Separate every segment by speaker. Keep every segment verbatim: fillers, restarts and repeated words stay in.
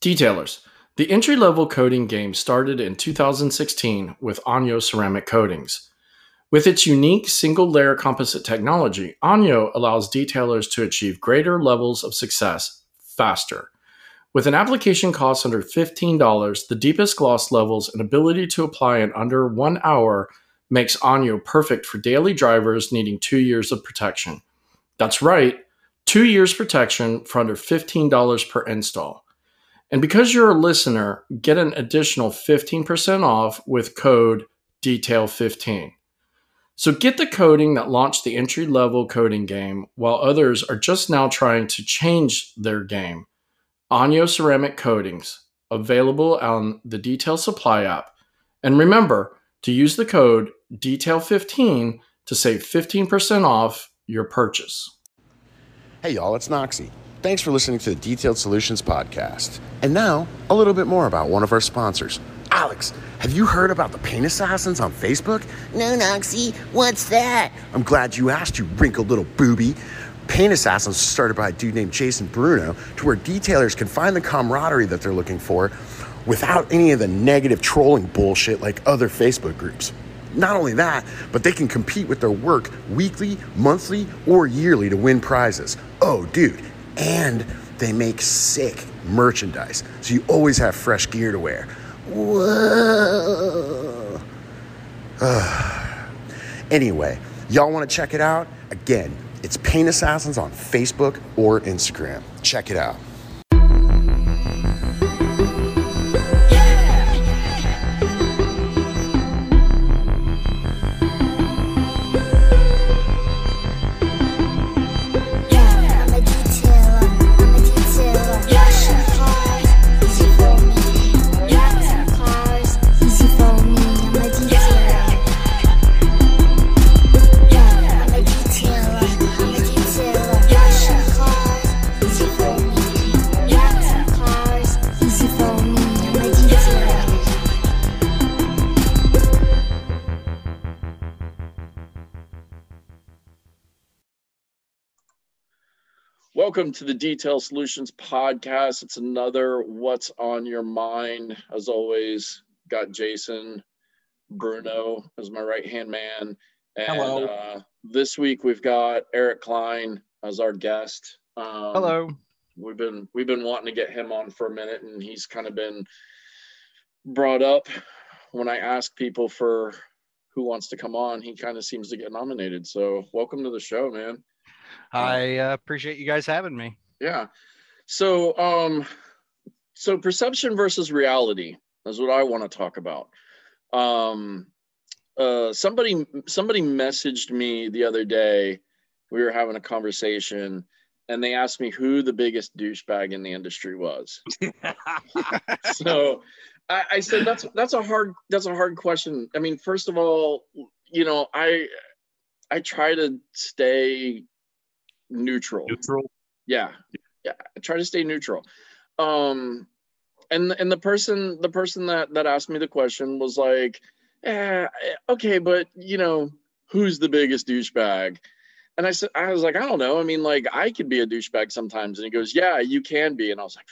Speaker 1: Detailers. The entry-level coating game started in two thousand sixteen with Onyo Ceramic Coatings. With its unique single-layer composite technology, Onyo allows detailers to achieve greater levels of success faster. With an application cost under fifteen dollars, the deepest gloss levels and ability to apply in under one hour makes Onyo perfect for daily drivers needing two years of protection. That's right, two years protection for under fifteen dollars per install. And because you're a listener, get an additional fifteen percent off with code detail fifteen. So get the coating that launched the entry-level coating game while others are just now trying to change their game. Onyo Ceramic Coatings, available on the Detail Supply app. And remember to use the code detail fifteen to save fifteen percent off your purchase.
Speaker 2: Hey y'all, it's Noxie. Thanks for listening to the Detailed Solutions podcast. And now, a little bit more about one of our sponsors. Alex, have you heard about the Paint Assassins on Facebook?
Speaker 3: No, Noxie, what's that?
Speaker 2: I'm glad you asked, you wrinkled little booby. Paint Assassins was started by a dude named Jason Bruno to where detailers can find the camaraderie that they're looking for without any of the negative trolling bullshit like other Facebook groups. Not only that, but they can compete with their work weekly, monthly, or yearly to win prizes. Oh, dude. And they make sick merchandise, so you always have fresh gear to wear.
Speaker 3: Whoa.
Speaker 2: Anyway, y'all want to check it out? Again, it's Paint Assassins on Facebook or Instagram. Check it out.
Speaker 1: Welcome to the Detail Solutions podcast. It's another What's on Your Mind. As always, got Jason Bruno as my right-hand man. And
Speaker 4: Hello.
Speaker 1: Uh, this week we've got Eric Klein as our guest. Um,
Speaker 4: Hello.
Speaker 1: We've been we've been wanting to get him on for a minute, and he's kind of been brought up when I ask people for who wants to come on. He kind of seems to get nominated. So welcome to the show, man.
Speaker 4: I uh, appreciate you guys having me.
Speaker 1: Yeah. So, um, so perception versus reality is what I want to talk about. Um, uh, somebody, somebody messaged me the other day. We were having a conversation, and they asked me who the biggest douchebag in the industry was. So, I, I said that's that's a hard that's a hard question. I mean, first of all, you know, I I try to stay neutral.
Speaker 5: Neutral.
Speaker 1: Yeah. Yeah. I try to stay neutral. Um, and, and the person, the person that, that asked me the question was like, eh, okay, but you know, who's the biggest douchebag? And I said, I was like, I don't know. I mean, like I could be a douchebag sometimes. And he goes, yeah, you can be. And I was like,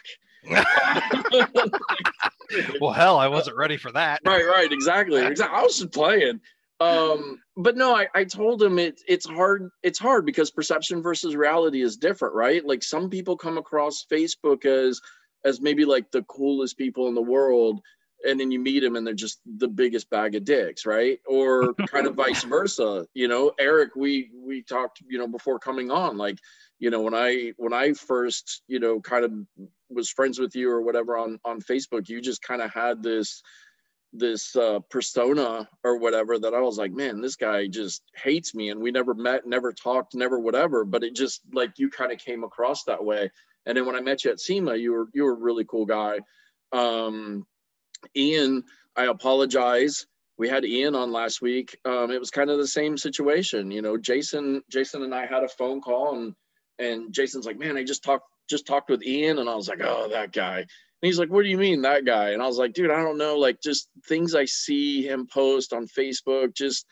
Speaker 1: fuck.
Speaker 4: Well, hell, I wasn't ready for that.
Speaker 1: Right. Right. Exactly. Exactly. I was just playing. Um, but no, I, I told him it, it's hard. It's hard because perception versus reality is different, right? Like some people come across Facebook as, as maybe like the coolest people in the world. And then you meet them and they're just the biggest bag of dicks, right? Or kind of vice versa. You know, Eric, we, we talked, you know, before coming on, like, you know, when I, when I first, you know, kind of was friends with you or whatever on, on Facebook, you just kind of had this, this uh, persona or whatever that I was like, man, this guy just hates me. And we never met, never talked, never whatever, but it just like, you kind of came across that way. And then when I met you at SEMA, you were, you were a really cool guy. Um, Ian, I apologize. We had Ian on last week. Um, it was kind of the same situation. You know, Jason, Jason and I had a phone call and, and Jason's like, man, I just talked, just talked with Ian. And I was like, oh, that guy. And he's like, what do you mean that guy? And I was like, dude, I don't know. Like just things I see him post on Facebook, just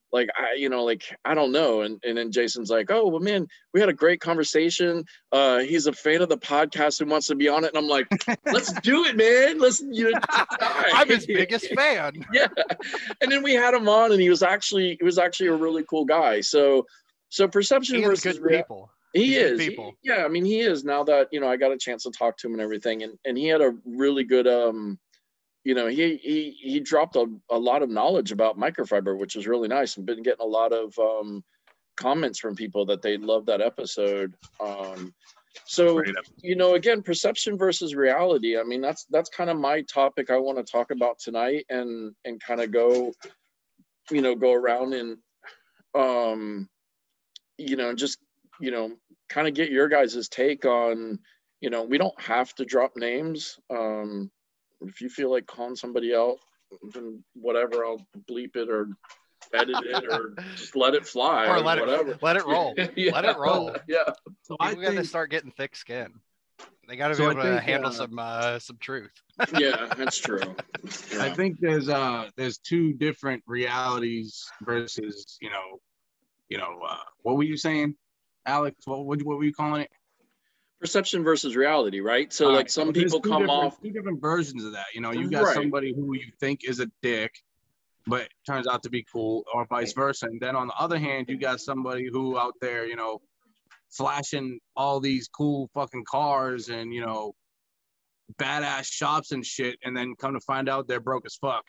Speaker 1: like I, you know, like I don't know. And and then Jason's like, oh well, man, we had a great conversation. Uh, he's a fan of the podcast and wants to be on it. And I'm like, let's do it, man. Let's you know,
Speaker 4: I'm his biggest fan.
Speaker 1: Yeah. And then we had him on, and he was actually he was actually a really cool guy. So so perception
Speaker 4: He
Speaker 1: versus
Speaker 4: good
Speaker 1: rea-
Speaker 4: people.
Speaker 1: He
Speaker 4: He's
Speaker 1: is.
Speaker 4: good people.
Speaker 1: He- yeah, I mean, he is now that, you know, I got a chance to talk to him and everything. And, and he had a really good, um, you know, he he he dropped a, a lot of knowledge about microfiber, which is really nice. And been getting a lot of um, comments from people that they love that episode. Um, so, you know, again, perception versus reality. I mean, that's that's kind of my topic I want to talk about tonight, and and kind of go, you know, go around and, um, you know, just, you know, kind of get your guys' take on, you know, we don't have to drop names. Um, if you feel like calling somebody out, then whatever, I'll bleep it or edit it or just let it fly
Speaker 4: Or
Speaker 1: or,
Speaker 4: let
Speaker 1: whatever.
Speaker 4: it let it roll.
Speaker 1: Yeah.
Speaker 4: Let it roll.
Speaker 1: Yeah.
Speaker 5: So I
Speaker 4: People got to
Speaker 5: think,
Speaker 4: start getting thick skin. They got to
Speaker 5: So I
Speaker 4: be able to
Speaker 5: think,
Speaker 4: handle
Speaker 5: uh,
Speaker 4: some uh, some truth.
Speaker 1: Yeah, that's true.
Speaker 5: I
Speaker 1: Yeah.
Speaker 5: think there's uh there's two different realities versus, you know, you know, uh, what were you saying, Alex? What what, what were you calling it?
Speaker 1: Perception versus reality, right? So
Speaker 5: All
Speaker 1: like
Speaker 5: right,
Speaker 1: some
Speaker 5: so there's
Speaker 1: people
Speaker 5: two
Speaker 1: come
Speaker 5: different-
Speaker 1: off.
Speaker 5: two different versions of that. You know, you got
Speaker 1: Right.
Speaker 5: somebody who you think is a dick, but turns out to be cool, or vice versa. And then on the other hand, you got somebody who out there, you know, flashing all these cool fucking cars and, you know, badass shops and shit, and then come to find out they're broke as fuck.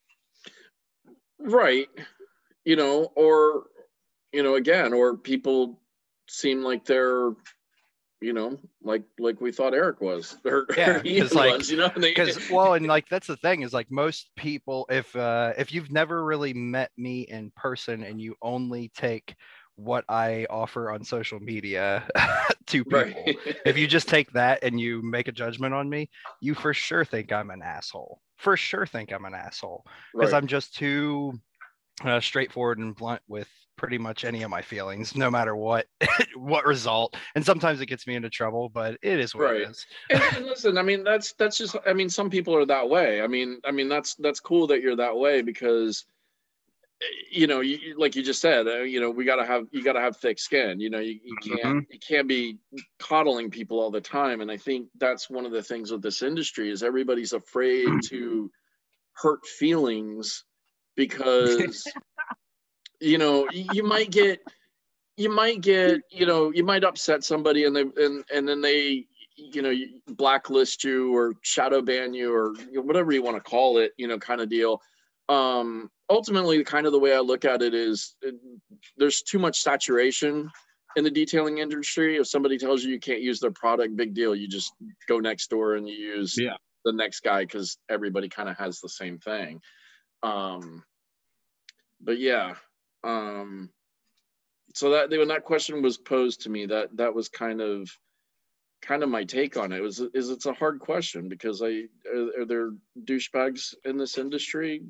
Speaker 1: Right. You know, or, you know, again, or people seem like they're, you know, like like we thought Eric was. Or,
Speaker 4: Yeah,
Speaker 1: or Ian
Speaker 4: 'cause, like-
Speaker 1: was, you know, and they,
Speaker 4: Because well, and like that's the thing is like most people, if uh if you've never really met me in person and you only take what I offer on social media to people,
Speaker 1: right.
Speaker 4: if you just take that and you make a judgment on me, you for sure think I'm an asshole. For sure think I'm an asshole because
Speaker 1: Right.
Speaker 4: I'm just too uh, straightforward and blunt with pretty much any of my feelings, no matter what what result. And sometimes it gets me into trouble, but it is what
Speaker 1: Right.
Speaker 4: it is.
Speaker 1: and, and listen, I mean, that's that's just, I mean, some people are that way. I mean, I mean, that's that's cool that you're that way because, eh, you know, you, you- like you just said, uh, you know, we gotta have you gotta have thick skin. You know, you, you can't you can't be coddling people all the time. And I think that's one of the things with this industry is everybody's afraid to hurt feelings because you know y- you might get you might get you know you might upset somebody and they and and then they you know you blacklist you or shadow ban you or you know, whatever you want to call it, you know, kind of deal. Um ultimately, kind of the way I look at it is it, there's too much saturation in the detailing industry. If somebody tells you you can't use their product, big deal, you just go next door and you use
Speaker 5: Yeah.
Speaker 1: the next guy because everybody kind of has the same thing. Um but yeah, um so that when that question was posed to me, that that was kind of kind of my take on it. It was is it's a hard question because I are, are there douchebags in this industry?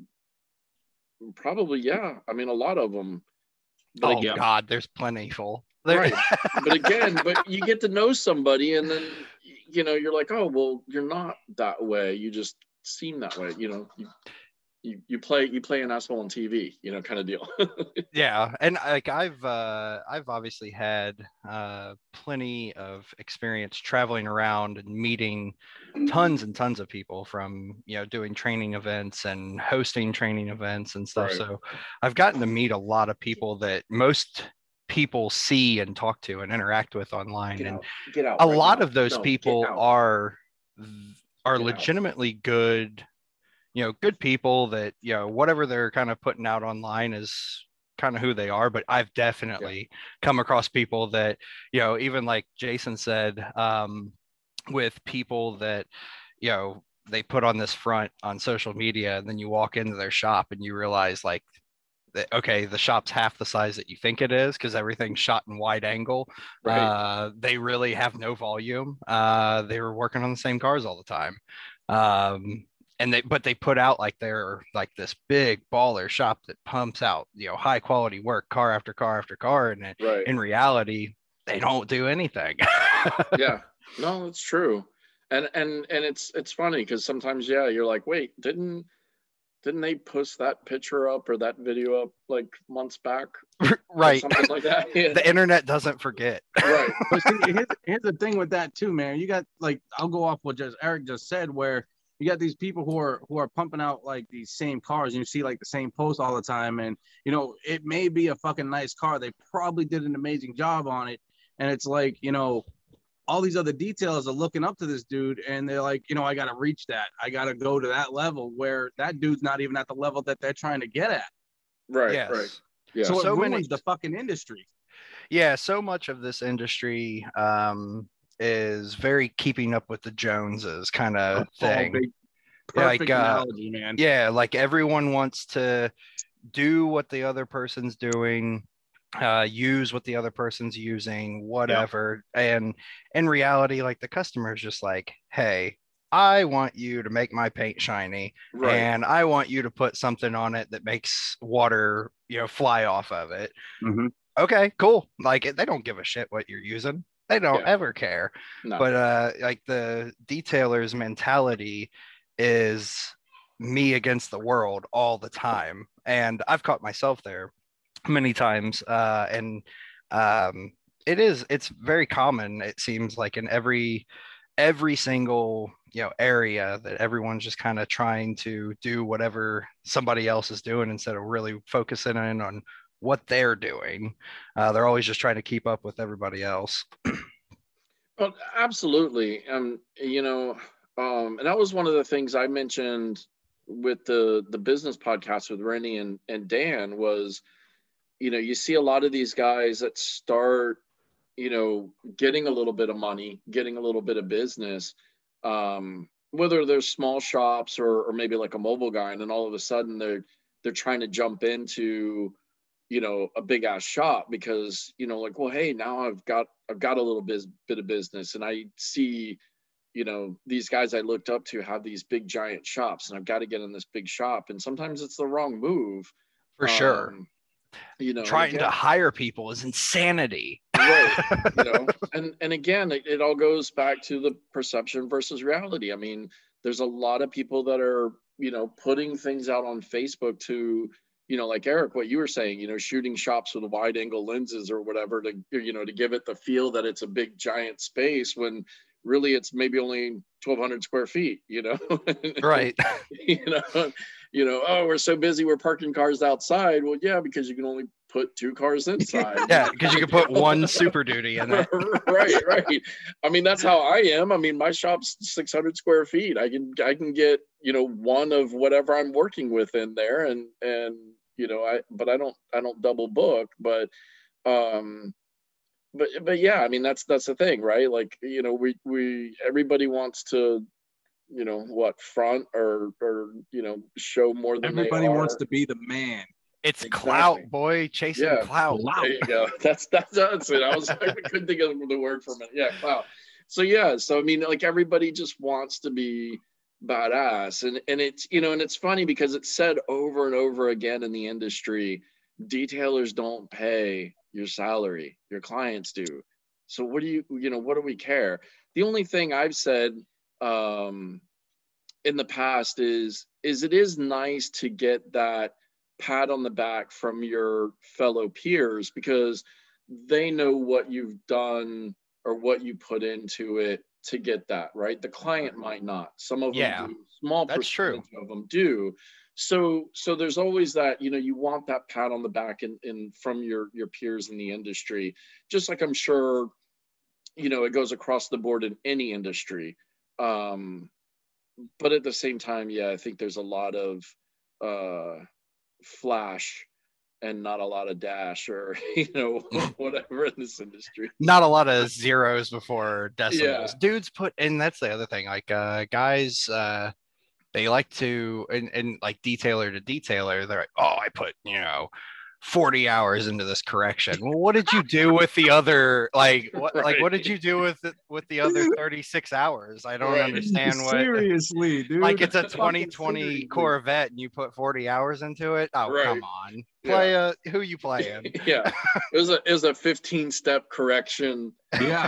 Speaker 1: Probably, yeah. I mean, a lot of them. But
Speaker 4: Oh
Speaker 1: again,
Speaker 4: God, there's plentiful. There-
Speaker 1: right. But again, but you get to know somebody, and then you know you're like, oh well, you're not that way. You just seem that way. You know, you you, you play you play an asshole on T V. You know, kind of deal.
Speaker 4: Yeah, and like I've uh I've obviously had uh plenty of experience traveling around and meeting tons and tons of people from, you know, doing training events and hosting training events and stuff.
Speaker 1: Right.
Speaker 4: So I've gotten to meet a lot of people that most people see and talk to and interact with online.
Speaker 1: Get
Speaker 4: and
Speaker 1: out. Get out.
Speaker 4: a
Speaker 1: right
Speaker 4: lot
Speaker 1: now.
Speaker 4: of those
Speaker 1: No, get
Speaker 4: people
Speaker 1: out.
Speaker 4: are are
Speaker 1: Get out.
Speaker 4: legitimately good, you know, good people that, you know, whatever they're kind of putting out online is kind of who they are. But I've definitely come across people that, you know, even like Jason said, um, with people that, you know, they put on this front on social media, and then you walk into their shop and you realize like, that, okay, the shop's half the size that you think it is because everything's shot in wide angle.
Speaker 1: Right.
Speaker 4: Uh, they really have no volume. Uh, they were working on the same cars all the time. Um, and they, but they put out like they're like this big baller shop that pumps out, you know, high quality work, car after car after car. And it,
Speaker 1: Right.
Speaker 4: in reality, they don't do anything.
Speaker 1: Yeah. No, it's true. And and and it's it's funny because sometimes, yeah, you're like, wait, didn't didn't they post that picture up or that video up like months back?
Speaker 4: Right.
Speaker 1: Something like that. Yeah.
Speaker 4: The internet doesn't forget.
Speaker 1: Right.
Speaker 5: But see, here's, here's the thing with that too, man. You got like, I'll go off what just Eric just said, where you got these people who are who are pumping out like these same cars, and you see like the same post all the time. And you know, it may be a fucking nice car. They probably did an amazing job on it, and it's like, you know, all these other details are looking up to this dude, and they're like, you know, I got to reach that. I got to go to that level where that dude's not even at the level that they're trying to get at.
Speaker 1: Right.
Speaker 4: Yes.
Speaker 1: Right. Yeah.
Speaker 5: So it
Speaker 4: So
Speaker 5: ruins
Speaker 4: many-
Speaker 5: the fucking industry.
Speaker 4: Yeah, so much of this industry um, is very keeping up with the Joneses kind of thing.
Speaker 5: Oh, big,
Speaker 4: Yeah,
Speaker 5: perfect
Speaker 4: like, uh,
Speaker 5: analogy, man.
Speaker 4: Yeah, like everyone wants to do what the other person's doing, uh, use what the other person's using, whatever. And in reality, like the customer is just like, hey, I want you to make my paint shiny,
Speaker 1: Right.
Speaker 4: and I want you to put something on it that makes water, you know, fly off of it.
Speaker 5: Mhm.
Speaker 4: Okay, cool. Like they don't give a shit what you're using. They don't
Speaker 1: Yeah.
Speaker 4: ever care.
Speaker 1: No.
Speaker 4: But uh, like the detailer's mentality is me against the world all the time, and I've caught myself there many times. Uh, and um, it is it's very common. It seems like in every every single you know area that everyone's just kind of trying to do whatever somebody else is doing instead of really focusing in on what they're doing. Uh, they're always just trying to keep up with everybody else.
Speaker 1: Well, absolutely. Um, you know, um, and that was one of the things I mentioned with the the business podcast with Rennie and and Dan was, you know, you see a lot of these guys that start, you know, getting a little bit of money, getting a little bit of business, um, whether they're small shops or or maybe like a mobile guy, and then all of a sudden they're they're trying to jump into, you know, a big ass shop because, you know, like, well, hey, now I've got I've got a little biz, bit of business, and I see, you know, these guys I looked up to have these big giant shops, and I've got to get in this big shop, and sometimes it's the wrong move.
Speaker 4: For sure.
Speaker 1: Um, you know,
Speaker 4: Trying
Speaker 1: again,
Speaker 4: to hire people is insanity.
Speaker 1: right, you know, and and again, it, it all goes back to the perception versus reality. I mean, there's a lot of people that are, you know, putting things out on Facebook to, you know, like Eric, what you were saying, you know, shooting shops with wide angle lenses or whatever to, you know, to give it the feel that it's a big giant space when really it's maybe only twelve hundred square feet, you know?
Speaker 4: Right.
Speaker 1: you know, you know, oh, we're so busy, we're parking cars outside. Well, yeah, because you can only put two cars inside.
Speaker 4: Yeah, because you can put one Super Duty in it.
Speaker 1: right, right. I mean, that's how I am. I mean, my shop's six hundred square feet. I can, I can get, you know, one of whatever I'm working with in there, and and you know, I, but I don't, I don't double book, but, um, but but yeah, I mean, that's that's the thing, right? Like, you know, we we everybody wants to, you know, what front or or you know, show more than
Speaker 5: Everybody
Speaker 1: they are.
Speaker 5: wants to be the man.
Speaker 4: It's
Speaker 1: Exactly.
Speaker 4: clout, boy, chasing
Speaker 1: Yeah.
Speaker 4: clout.
Speaker 1: There you go. That's that's that's it. I was I couldn't think of the word for a minute. Yeah, clout. So yeah, so I mean, like everybody just wants to be badass, and and it's, you know, and it's funny because it's said over and over again in the industry, detailers don't pay your salary, your clients do. So what do you, you know, what do we care? The only thing I've said um, in the past is, is it is nice to get that pat on the back from your fellow peers because they know what you've done or what you put into it to get that, right? The client might not. Some of
Speaker 4: Yeah,
Speaker 1: them do. Small
Speaker 4: that's true.
Speaker 1: percentage of them do. So, so there's always that, you know, you want that pat on the back and in, in from your your peers in the industry, just like I'm sure, you know, it goes across the board in any industry. Um, but at the same time, yeah, I think there's a lot of uh, flash and not a lot of dash or, you know, whatever in this industry.
Speaker 4: Not a lot of zeros before decimals.
Speaker 1: Yeah.
Speaker 4: Dudes put, and that's the other thing. Like uh, guys, uh, they like to, and, and like detailer to detailer, they're like, oh, I put, you know, forty hours into this correction. Well, what did you do with the other, like, what, like, what did you do with it, with the other thirty-six hours? I don't
Speaker 1: Right.
Speaker 4: understand what,
Speaker 5: Seriously, dude.
Speaker 4: like, it's a
Speaker 5: Fucking
Speaker 4: twenty twenty
Speaker 5: seriously.
Speaker 4: Corvette and you put forty hours into it. Oh,
Speaker 1: Right.
Speaker 4: come on. Play a, who you playing?
Speaker 1: Yeah, it was a it was a fifteen step correction.
Speaker 5: Yeah,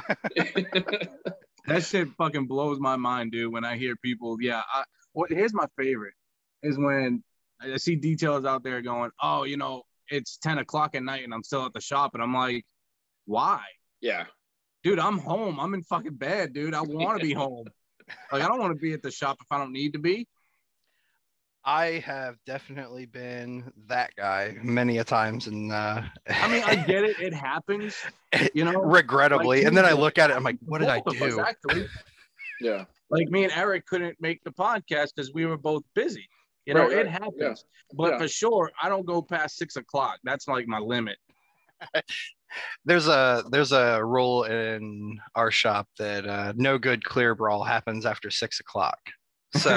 Speaker 5: that shit fucking blows my mind, dude. When I hear people, yeah. I, what here's my favorite is when I see detailers out there going, oh, you know, it's ten o'clock at night and I'm still at the shop. And I'm like, why?
Speaker 1: Yeah.
Speaker 5: Dude, I'm home. I'm in fucking bed, dude. I want to be home. Like, I don't want to be at the shop if I don't need to be.
Speaker 4: I have definitely been that guy many a times, and uh,
Speaker 5: I mean, I get it; it happens, you know,
Speaker 4: regrettably.
Speaker 5: like,
Speaker 4: and then I look at it, I'm like, what did I do?
Speaker 5: Us, actually,
Speaker 1: yeah.
Speaker 5: Like me and Eric couldn't make the podcast because we were both busy. You know,
Speaker 1: right,
Speaker 5: it
Speaker 1: right.
Speaker 5: happens.
Speaker 1: Yeah.
Speaker 5: But
Speaker 1: yeah.
Speaker 5: for sure, I don't go past six o'clock. That's like my limit.
Speaker 4: There's a there's a rule in our shop that uh, no good clear brawl happens after six o'clock. So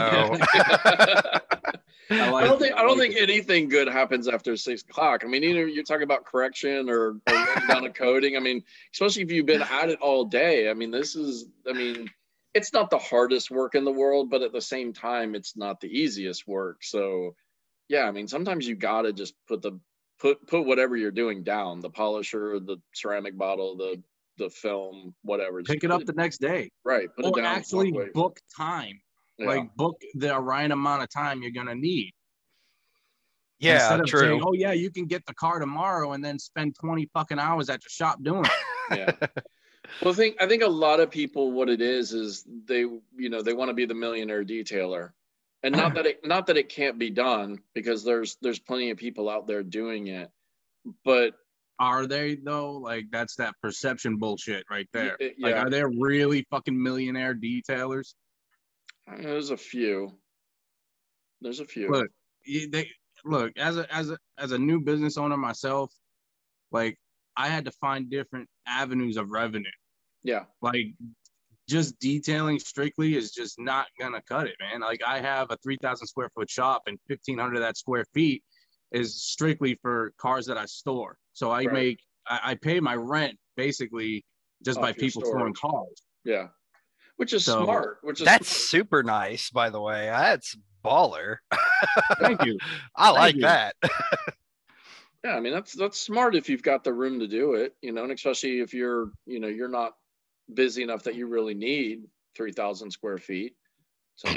Speaker 5: I, like
Speaker 1: I don't think
Speaker 5: it.
Speaker 1: I don't
Speaker 5: like
Speaker 1: think
Speaker 5: it.
Speaker 1: anything good happens after six o'clock. I mean, either you're talking about correction or, or writing down a coding. I mean, especially if you've been at it all day. I mean, this is. I mean, it's not the hardest work in the world, but at the same time, it's not the easiest work. So, yeah, I mean, sometimes you gotta just put the put put whatever you're doing down, the polisher, the ceramic bottle, the the film, whatever.
Speaker 5: Pick it up the next day,
Speaker 1: right? Put
Speaker 5: or
Speaker 1: it down.
Speaker 5: actually book time.
Speaker 1: Yeah.
Speaker 5: Like book the right amount of time you're gonna need.
Speaker 4: Yeah,
Speaker 5: Instead of
Speaker 4: true.
Speaker 5: saying, oh yeah, you can get the car tomorrow and then spend twenty fucking hours at your shop doing it.
Speaker 1: Yeah. Well, I think I think a lot of people, what it is, is they, you know, they want to be the millionaire detailer, and not that it, not that it can't be done, because there's there's plenty of people out there doing it, but
Speaker 5: are they though? Like, that's that perception bullshit right there.
Speaker 1: Yeah.
Speaker 5: Like, are there really fucking millionaire detailers?
Speaker 1: There's a few. There's a few.
Speaker 5: Look, they look as a as a as a new business owner myself, like, I had to find different avenues of revenue.
Speaker 1: Yeah.
Speaker 5: Like, just detailing strictly is just not gonna cut it, man. Like, I have a three thousand square foot shop, and fifteen hundred of that square feet is strictly for cars that I store. So I right. make I, I pay my rent basically just Off by people storing cars.
Speaker 1: Yeah. Which is so, smart. Which is
Speaker 4: that's
Speaker 1: smart.
Speaker 4: super nice, by the way. That's baller.
Speaker 5: Thank you.
Speaker 4: I
Speaker 5: Thank
Speaker 4: like
Speaker 5: you.
Speaker 4: that.
Speaker 1: Yeah, I mean, that's that's smart if you've got the room to do it, you know, and especially if you're, you know, you're not busy enough that you really need three thousand square feet. So,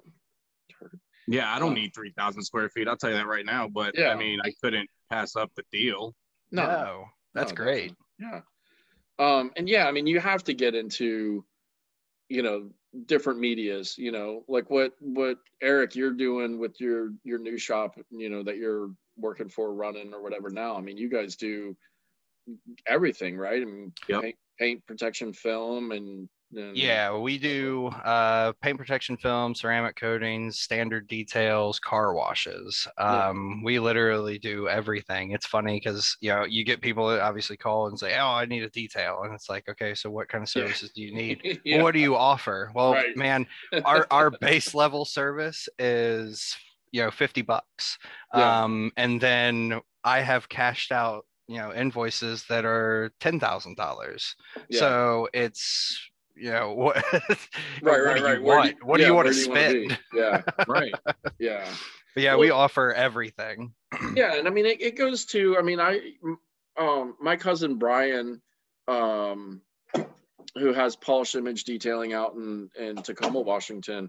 Speaker 5: yeah, I don't um, need three thousand square feet. I'll tell you that right now. But yeah. I mean, I couldn't pass up the deal.
Speaker 4: No, no that's no, great.
Speaker 1: Yeah. Um, and yeah, I mean, you have to get into, you know, different medias, you know, like what what Eric you're doing with your your new shop, you know, that you're working for, running or whatever now. I mean, you guys do everything, right? I mean,
Speaker 5: yep.
Speaker 1: paint, paint protection film and, and
Speaker 4: yeah, we do uh paint protection film, ceramic coatings, standard details, car washes. Um yeah. We literally do everything. It's funny because, you know, you get people that obviously call and say, oh, I need a detail, and it's like, okay, so what kind of services yeah. do you need? yeah. Well, what do you offer? Well, right. man, our our base level service is, you know, fifty bucks. Yeah. Um, and then I have cashed out, you know, invoices that are ten thousand dollars. Yeah. So it's, you know, what,
Speaker 1: right,
Speaker 4: what
Speaker 1: right,
Speaker 4: do
Speaker 1: right.
Speaker 4: you want?
Speaker 1: Do,
Speaker 4: what
Speaker 1: yeah,
Speaker 4: do you want
Speaker 1: to
Speaker 4: spend?
Speaker 1: Yeah, right. Yeah.
Speaker 4: But yeah, well, we offer everything.
Speaker 1: Yeah. And I mean, it, it goes to, I mean, I, um, my cousin Brian, um, who has Polish Image Detailing out in, in Tacoma, Washington,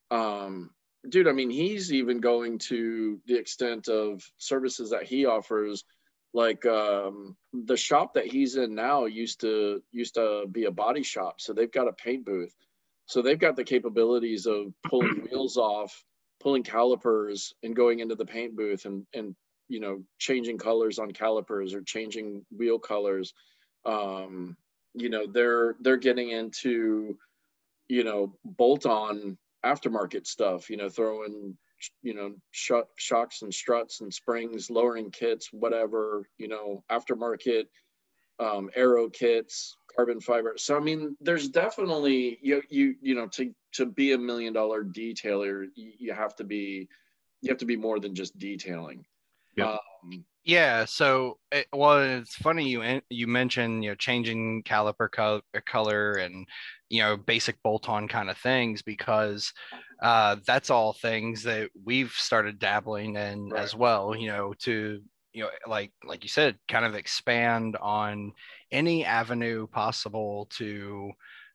Speaker 1: um, dude, I mean, he's even going to the extent of services that he offers. Like um, the shop that he's in now used to used to be a body shop. So they've got a paint booth. So they've got the capabilities of pulling wheels off, pulling calipers and going into the paint booth and, and, you know, changing colors on calipers or changing wheel colors. Um, you know, they're, they're getting into, you know, bolt-on aftermarket stuff, you know, throwing, you know, sh- shocks and struts and springs, lowering kits, whatever, you know, aftermarket um, aero kits, carbon fiber. So, I mean, there's definitely, you, you, you know, to, to be a million dollar detailer, you, you have to be, you have to be more than just detailing.
Speaker 5: Yeah.
Speaker 1: Um,
Speaker 4: yeah. So, it, well, it's funny you you mentioned, you know, changing caliper co- color and, you know, basic bolt-on kind of things, because uh, that's all things that we've started dabbling in right. as well, you know, to, you know, like, like you said, kind of expand on any avenue possible to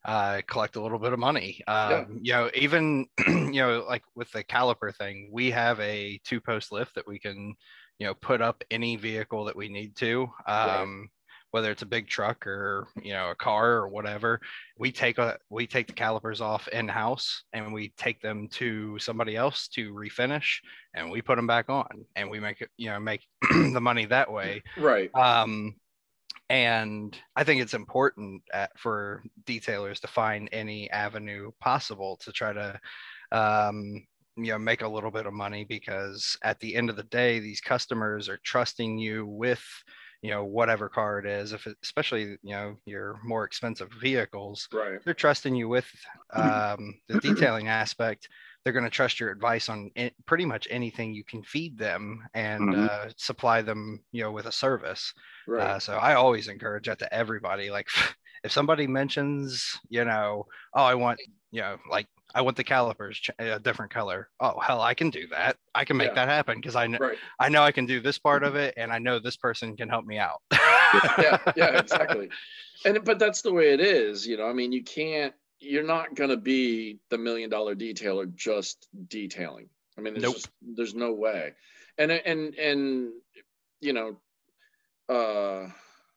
Speaker 4: uh, collect a little bit of money. Um,
Speaker 1: Yeah.
Speaker 4: You know, even, you know, like with the caliper thing, we have a two post lift that we can, you know, put up any vehicle that we need to. Um,
Speaker 1: Right.
Speaker 4: whether it's a big truck or, you know, a car or whatever, we take a we take the calipers off in house and we take them to somebody else to refinish, and we put them back on, and we make it, you know, make the money that way.
Speaker 1: Right.
Speaker 4: Um, and I think it's important at, for detailers to find any avenue possible to try to, um, you know, make a little bit of money, because at the end of the day, these customers are trusting you with, you know, whatever car it is. If it, especially, you know, your more expensive vehicles,
Speaker 1: Right.
Speaker 4: they're trusting you with um, the detailing aspect. They're going to trust your advice on it, pretty much anything you can feed them and
Speaker 5: Mhm.
Speaker 4: uh, supply them, you know, with a service.
Speaker 1: Right.
Speaker 4: Uh, so I always encourage that to everybody. Like, if somebody mentions, you know, oh, I want, you know, like I want the calipers ch- a different color. Oh, hell, I can do that. I can make
Speaker 1: Yeah.
Speaker 4: that happen, because I know
Speaker 1: Right.
Speaker 4: I know I can do this part of it, and I know this person can help me out.
Speaker 1: Yeah. Yeah. Exactly. And but that's the way it is. You know, I mean, you can't. You're not gonna be the million dollar detailer just detailing. I mean, there's
Speaker 4: Nope.
Speaker 1: just there's no way. And and and you know, uh,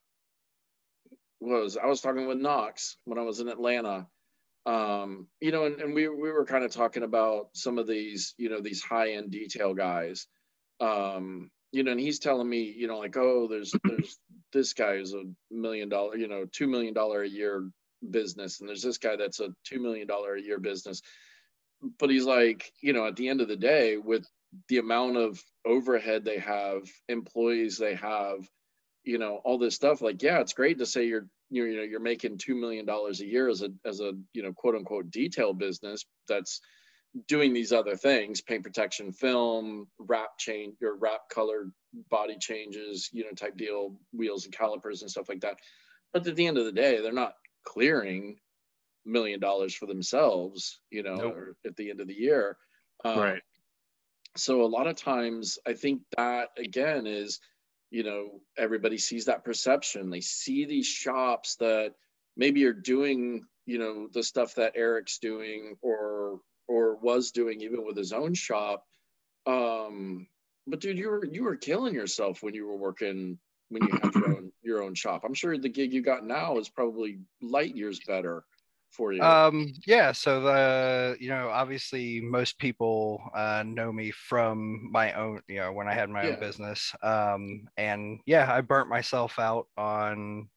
Speaker 1: was I was talking with Knox when I was in Atlanta. Um, you know, and, and we we were kind of talking about some of these, you know, these high end detail guys. Um, you know, and he's telling me, you know, like, oh, there's there's this guy who's a million dollar, you know, two million dollar a year business, and there's this guy that's a two million dollar a year business. But he's like, you know, at the end of the day, with the amount of overhead they have, employees they have, you know, all this stuff, like, yeah, it's great to say you're you're you know you're making two million dollars a year as a as a you know quote unquote detail business that's doing these other things, paint protection film, wrap change or wrap color body changes, you know, type deal, wheels and calipers and stuff like that. But at the end of the day, they're not clearing million dollars for themselves, you know,
Speaker 4: Nope.
Speaker 1: or at the end of the year. Um,
Speaker 5: Right.
Speaker 1: so a lot of times I think that again is, you know, everybody sees that perception. They see these shops that maybe are doing, you know, the stuff that Eric's doing or or was doing even with his own shop. Um, but dude, you were you were killing yourself when you were working when you had your own your own shop. I'm sure the gig you got now is probably light years better for you.
Speaker 4: Um, yeah, so the, you know, obviously most people uh, know me from my own, you know, when I had my own
Speaker 1: Yeah.
Speaker 4: business. Um, and yeah, I burnt myself out on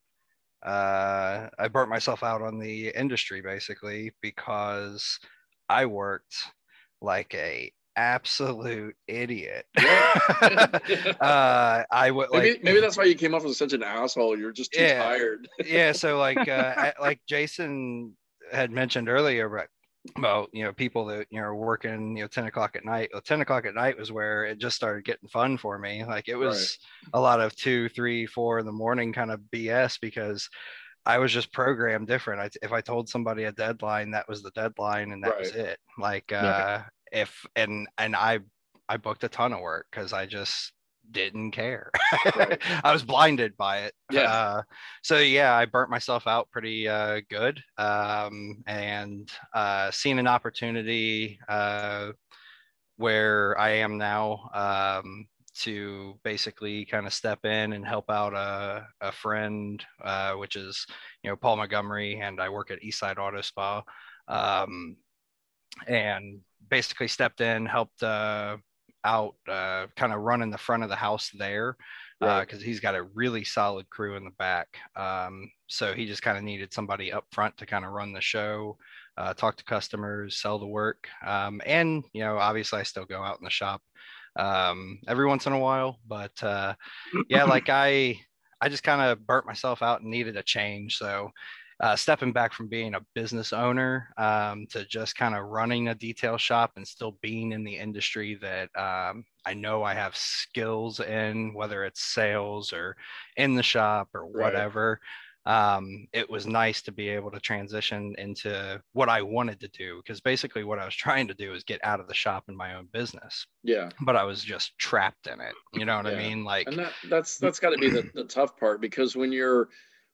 Speaker 4: uh I burnt myself out on the industry basically because I worked like a absolute idiot.
Speaker 1: Yeah.
Speaker 4: uh I would like
Speaker 1: Maybe maybe that's why you came off as such an asshole. You're just too
Speaker 4: yeah
Speaker 1: tired.
Speaker 4: yeah so like uh I- like Jason had mentioned earlier, but about, you know, people that, you know, are working, you know, ten o'clock at night. Well, ten o'clock at night was where it just started getting fun for me. Like, it
Speaker 1: Right.
Speaker 4: was a lot of two, three, four in the morning kind of B S, because I was just programmed different. I, if I told somebody a deadline, that was the deadline, and that was
Speaker 1: Right.
Speaker 4: it. Like,
Speaker 5: Right.
Speaker 4: uh, if and and I I booked a ton of work because I just didn't care.
Speaker 1: Right.
Speaker 4: I was blinded by it.
Speaker 1: Yeah.
Speaker 4: Uh, so yeah, I burnt myself out pretty uh, good, um, and uh, seen an opportunity uh, where I am now, um, to basically kind of step in and help out a, a friend, uh, which is, you know, Paul Montgomery, and I work at Eastside Auto Spa, um, and basically stepped in, helped uh, out, uh, kind of running the front of the house there,
Speaker 1: Right.
Speaker 4: because uh, he's got a really solid crew in the back. Um, so he just kind of needed somebody up front to kind of run the show, uh, talk to customers, sell the work. Um, and, you know, obviously I still go out in the shop um, every once in a while, but uh, yeah, like I, I just kind of burnt myself out and needed a change. So uh, stepping back from being a business owner, um, to just kind of running a detail shop and still being in the industry that um, I know I have skills in, whether it's sales or in the shop or
Speaker 1: Right.
Speaker 4: whatever. Um, it was nice to be able to transition into what I wanted to do, because basically what I was trying to do is get out of the shop in my own business,
Speaker 1: Yeah.
Speaker 4: but I was just trapped in it. You know what I
Speaker 1: Yeah.
Speaker 4: mean? Like,
Speaker 1: And that that's that's got to be the the tough part, because when you're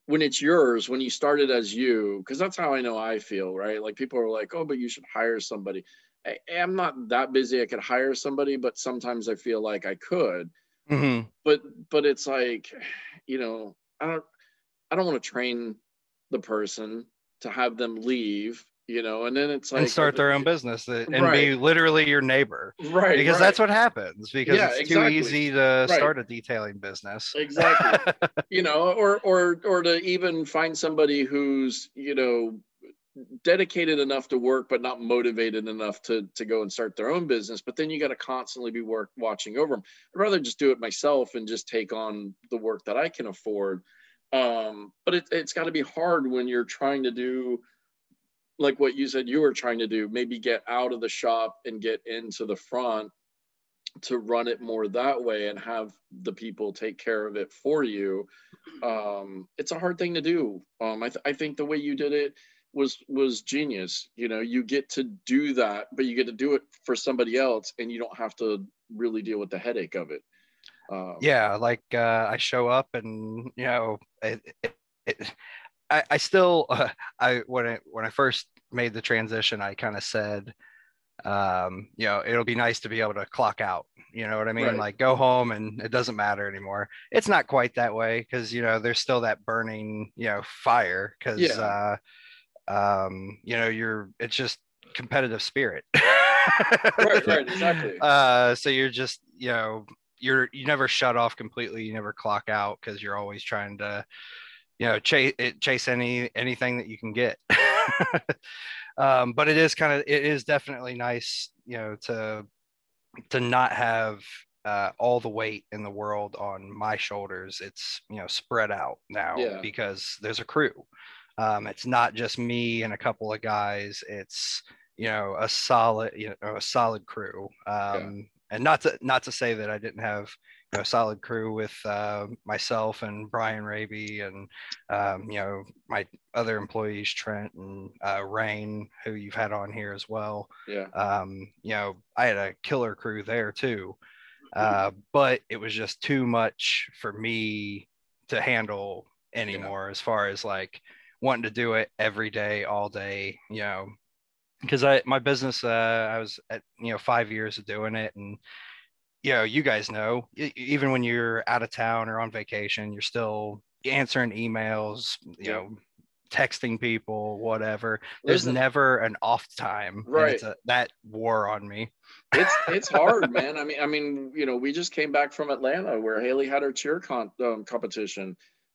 Speaker 1: when it's yours, when you started as you, because that's how I know I feel, right? Like people are like, oh, but you should hire somebody. I, I'm not that busy. I could hire somebody, but sometimes I feel like I could.
Speaker 4: Mm-hmm.
Speaker 1: But but it's like, you know, I don't I don't want to train the person to have them leave, you know, and then it's like
Speaker 4: and start their own business and
Speaker 1: right.
Speaker 4: be literally your neighbor,
Speaker 1: right?
Speaker 4: Because
Speaker 1: right.
Speaker 4: that's what happens. Because
Speaker 1: yeah,
Speaker 4: it's
Speaker 1: exactly.
Speaker 4: too easy to
Speaker 1: right.
Speaker 4: start a detailing business.
Speaker 1: Exactly. you know, or or or to even find somebody who's, you know, dedicated enough to work but not motivated enough to to go and start their own business, but then you got to constantly be work watching over them. I'd rather just do it myself and just take on the work that I can afford. Um but it, it's got to be hard when you're trying to do like what you said you were trying to do, maybe get out of the shop and get into the front to run it more that way and have the people take care of it for you. Um it's a hard thing to do. um I, th- I think the way you did it was was genius. You know, you get to do that, but you get to do it for somebody else and you don't have to really deal with the headache of it. um
Speaker 4: Yeah, like uh, I show up and you know it, it, it, I, I still uh, I when I when I first made the transition, I kind of said, um, you know, it'll be nice to be able to clock out. You know what I mean?
Speaker 1: Right.
Speaker 4: Like go home and it doesn't matter anymore. It's not quite that way because you know there's still that burning you know fire because
Speaker 1: Yeah.
Speaker 4: uh, um, you know you're it's just competitive spirit.
Speaker 1: right right exactly.
Speaker 4: Uh, so you're just you know you're you never shut off completely. You never clock out because you're always trying to you know chase chase any anything that you can get. Um, but it is kind of it is definitely nice you know to to not have uh, all the weight in the world on my shoulders. It's you know spread out now
Speaker 1: Yeah.
Speaker 4: because there's a crew. Um, it's not just me and a couple of guys. It's you know a solid you know a solid crew. Um,
Speaker 1: Yeah.
Speaker 4: and not to not to say that I didn't have you know a solid crew with uh, myself and Brian Raby and um, you know my other employees Trent and uh, Rain, who you've had on here as well.
Speaker 1: Yeah.
Speaker 4: Um, you know I had a killer crew there too, uh, but it was just too much for me to handle anymore. Yeah. As far as like wanting to do it every day, all day, you know, because I my business, uh, I was at you know five years of doing it, and you know, you guys know, even when you're out of town or on vacation, you're still answering emails, you yeah. know, texting people, whatever. There's
Speaker 1: Listen,
Speaker 4: never an off time,
Speaker 1: right?
Speaker 4: And it's a, that wore on me.
Speaker 1: It's it's hard, man. I mean, I mean, you know, we just came back from Atlanta where Haley had her cheer con- um, competition.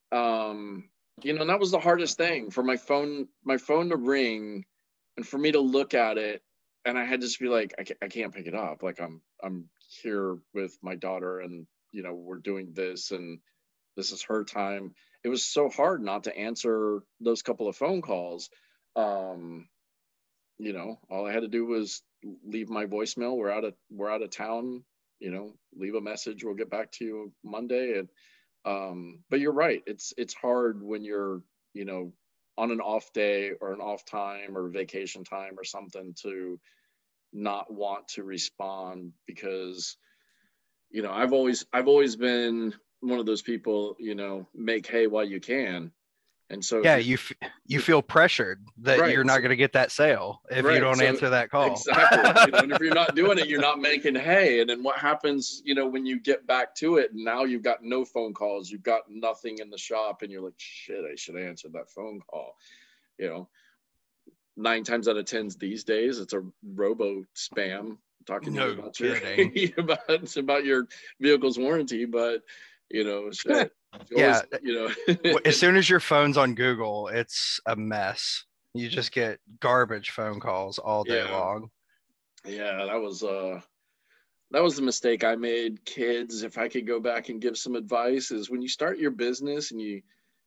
Speaker 1: Um, you know, and that was the hardest thing for my phone, my phone to ring, and for me to look at it, and I had to just be like, I can't, I can't pick it up. Like I'm, I'm here with my daughter, and you know, we're doing this, and this is her time. It was so hard not to answer those couple of phone calls. Um, you know, all I had to do was leave my voicemail. We're out of we're out of town. You know, leave a message. We'll get back to you Monday. And um, but you're right. It's it's hard when you're you know on an off day or an off time or vacation time or something to not want to respond because you know I've always I've always been one of those people, you know, make hay while you can. And so
Speaker 4: yeah, you f- you feel pressured that
Speaker 1: right.
Speaker 4: you're not going to get that sale if right. you don't so, answer that call.
Speaker 1: Exactly. You know, and if you're not doing it, you're not making hay. And then what happens, you know, when you get back to it, and now you've got no phone calls, you've got nothing in the shop, and you're like, shit, I should have answered that phone call. You know, nine times out of ten these days, it's a robo spam talking
Speaker 4: no
Speaker 1: to you about your about, about your vehicle's warranty, but you know, shit.
Speaker 4: Yeah,
Speaker 1: always, you know,
Speaker 4: as soon as your phone's on Google, it's a mess. You just get garbage phone calls all day
Speaker 1: yeah.
Speaker 4: long.
Speaker 1: Yeah, that was uh that was the mistake I made. Kids, if I could go back and give some advice, is when you start your business and you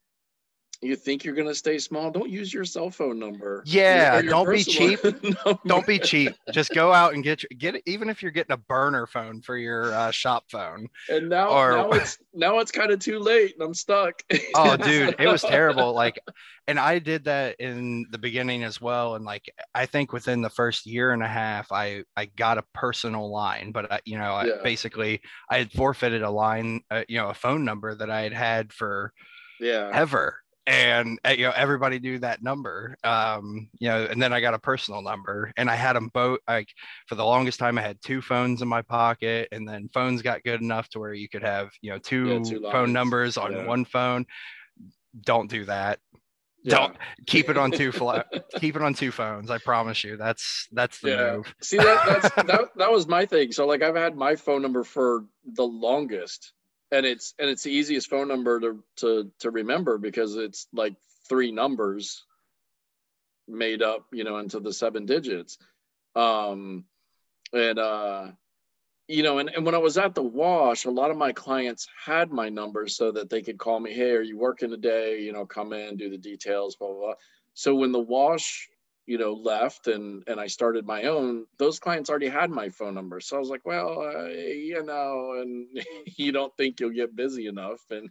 Speaker 1: you think you're going to stay small, don't use your cell phone number.
Speaker 4: Yeah, your, don't be cheap. Don't be cheap. Just go out and get get it, even if you're getting a burner phone for your uh, shop phone.
Speaker 1: And now, or, now it's now it's kind of too late and I'm stuck.
Speaker 4: Oh, dude, it was terrible. Like, and I did that in the beginning as well. And like, I think within the first year and a half, I I got a personal line, but I, you know, I,
Speaker 1: yeah.
Speaker 4: basically I had forfeited a line, uh, you know, a phone number that I had had for
Speaker 1: yeah
Speaker 4: ever. and uh, you know, everybody knew that number. Um, you know, and then I got a personal number, and I had them both. Like for the longest time, I had two phones in my pocket, and then phones got good enough to where you could have, you know,
Speaker 1: Yeah,
Speaker 4: two,
Speaker 1: two
Speaker 4: phone
Speaker 1: lines.
Speaker 4: numbers on
Speaker 1: Yeah.
Speaker 4: one phone. Don't do that.
Speaker 1: Yeah.
Speaker 4: Don't keep it on two fl- keep it on two phones. I promise you, that's that's the
Speaker 1: Yeah.
Speaker 4: move.
Speaker 1: See, that that's that that was my thing. So like I've had my phone number for the longest, and it's and it's the easiest phone number to to to remember because it's like three numbers made up, you know, into the seven digits. Um and uh you know, and, and when I was at the wash, a lot of my clients had my number so that they could call me, hey, are you working today? You know, come in, do the details, blah, blah, blah. So when the wash, you know, left and, and I started my own, those clients already had my phone number. So I was like, well, uh, you know, and you don't think you'll get busy enough. And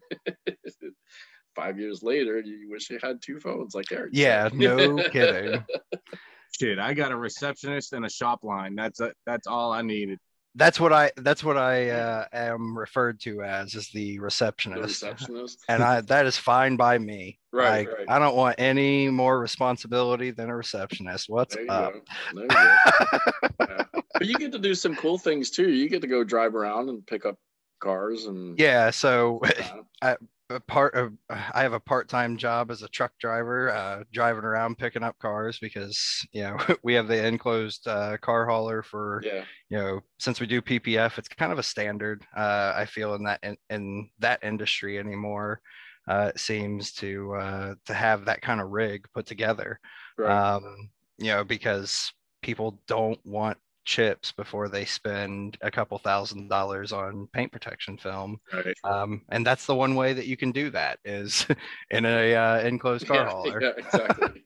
Speaker 1: five years later, you wish you had two phones like Eric.
Speaker 4: Yeah,
Speaker 1: said.
Speaker 4: no kidding.
Speaker 5: Shit, I got a receptionist and a shop line. That's a, that's all I needed.
Speaker 4: That's what I that's what I uh, am referred to as is the receptionist.
Speaker 1: The receptionist.
Speaker 4: And I that is fine by me.
Speaker 1: Right,
Speaker 4: Like,
Speaker 1: right.
Speaker 4: I don't want any more responsibility than a receptionist. What's
Speaker 1: There you
Speaker 4: up?
Speaker 1: go. There you go. Yeah. But you get to do some cool things too. You get to go drive around and pick up cars and
Speaker 4: Yeah, so
Speaker 1: yeah.
Speaker 4: I, a part of I have a part-time job as a truck driver, uh, driving around picking up cars because you know we have the enclosed uh, car hauler for
Speaker 1: Yeah.
Speaker 4: you know since we do P P F, it's kind of a standard. Uh, I feel in that in, in that industry anymore, uh, it seems to uh, to have that kind of rig put together.
Speaker 1: Right.
Speaker 4: Um, you know because people don't want chips before they spend a couple thousand dollars on paint protection film.
Speaker 1: Right.
Speaker 4: Um, and that's the one way that you can do that is in a uh, enclosed car
Speaker 1: Yeah,
Speaker 4: hauler.
Speaker 1: yeah, exactly.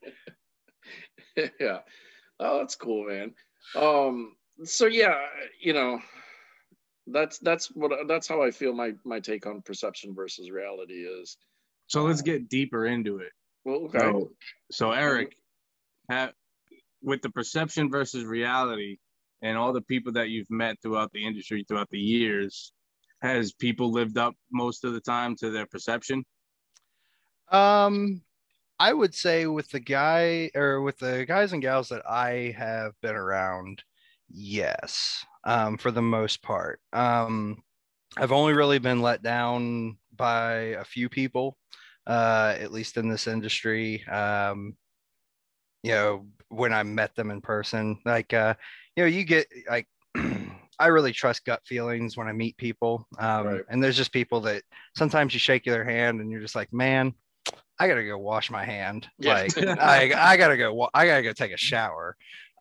Speaker 1: Yeah. Oh, that's cool, man. Um, so yeah, you know, that's that's what that's how I feel my my take on perception versus reality is.
Speaker 5: So let's get deeper into it.
Speaker 1: Well, okay.
Speaker 5: So, so Eric, have, with the perception versus reality and all the people that you've met throughout the industry throughout the years, has people lived up most of the time to their perception?
Speaker 4: Um, I would say with the guy or with the guys and gals that I have been around, yes, um, for the most part. Um, I've only really been let down by a few people, uh, at least in this industry. Um, you know, when I met them in person, like, uh, you know, you get like, I really trust gut feelings when I meet people. Um,
Speaker 1: Right.
Speaker 4: and there's just people that sometimes you shake their hand and you're just like, man, I gotta go wash my hand.
Speaker 1: Yeah.
Speaker 4: Like, I, I gotta go, wa- I gotta go take a shower.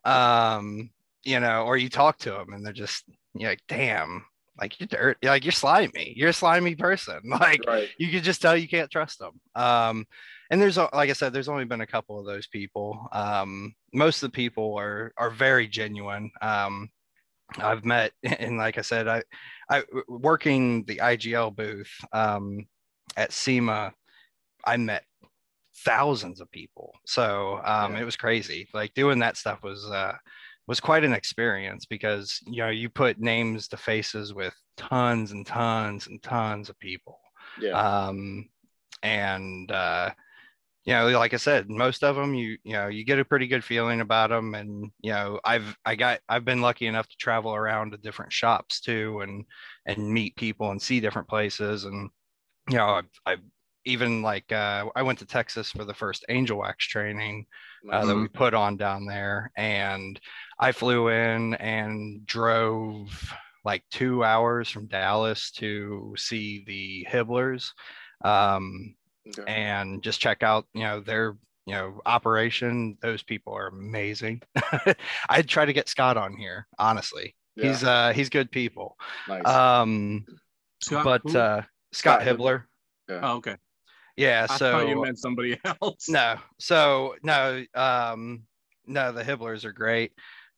Speaker 4: Um, you know, or you talk to them and they're just, you're like, damn, like you're dirt, like you're slimy, you're a slimy person. Like,
Speaker 1: Right.
Speaker 4: you can just tell you can't trust them. Um, and there's, a- like I said, there's only been a couple of those people. Um, most of the people are are very genuine. Um, I've met, and like I said, I, I working the I G L booth um, at SEMA, I met thousands of people. So um,
Speaker 1: Yeah.
Speaker 4: it was crazy. Like doing that stuff was uh, was quite an experience because you know you put names to faces with tons and tons and tons of people.
Speaker 1: Yeah.
Speaker 4: Um, and uh, you know, like I said, most of them, you you know, you get a pretty good feeling about them, and you know, I've I got I've been lucky enough to travel around to different shops too, and and meet people and see different places, and you know, I've, I've even like uh, I went to Texas for the first Angel Wax training uh, that we put on down there, and I flew in and drove like two hours from Dallas to see the Hibblers. Um,
Speaker 1: Okay.
Speaker 4: and just check out, you know, their, you know, operation. Those people are amazing. I'd try to get Scott on here, honestly.
Speaker 1: Yeah.
Speaker 4: He's uh he's good people.
Speaker 1: Nice.
Speaker 4: Um
Speaker 5: Scott,
Speaker 4: but
Speaker 5: who?
Speaker 4: uh Scott
Speaker 1: Scott
Speaker 4: Hibbler.
Speaker 1: Yeah.
Speaker 5: Oh, okay.
Speaker 4: Yeah,
Speaker 5: I thought you
Speaker 4: so
Speaker 5: meant somebody else.
Speaker 4: no. So no, um no, the Hibblers are great.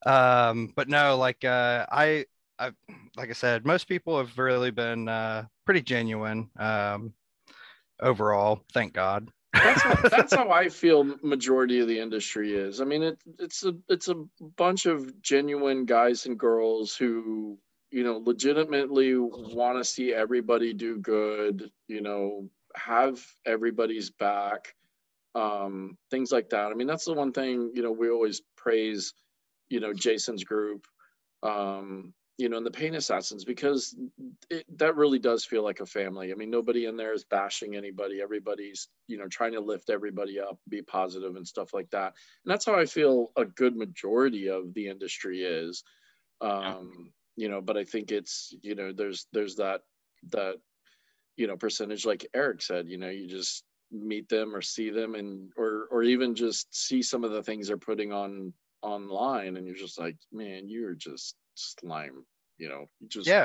Speaker 4: Um but no, like uh I I like I said, most people have really been uh pretty genuine. Um overall, thank God.
Speaker 1: That's how, that's how I feel majority of the industry is. I mean, it, it's a it's a bunch of genuine guys and girls who, you know, legitimately want to see everybody do good, you know, have everybody's back. um, things like that. I mean, that's the one thing, you know, we always praise, you know, Jason's group, um, you know, and the Pain Assassins, because it, that really does feel like a family. I mean, nobody in there is bashing anybody. Everybody's, you know, trying to lift everybody up, be positive and stuff like that. And that's how I feel a good majority of the industry is. Um, you know, but I think it's, you know, there's, there's that, that, you know, percentage, like Eric said, you know, you just meet them or see them and, or, or even just see some of the things they're putting on online. And you're just like, man, you're just slime, you know, just,
Speaker 4: Yeah.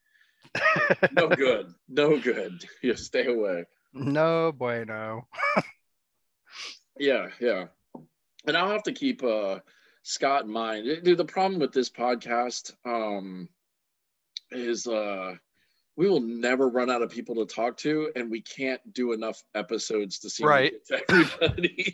Speaker 1: no good, no good. You stay away.
Speaker 4: No bueno.
Speaker 1: Yeah. Yeah. And I'll have to keep, uh, Scott in mind. Dude, the problem with this podcast, um, is, uh, we will never run out of people to talk to, and we can't do enough episodes to see
Speaker 4: right
Speaker 1: to everybody.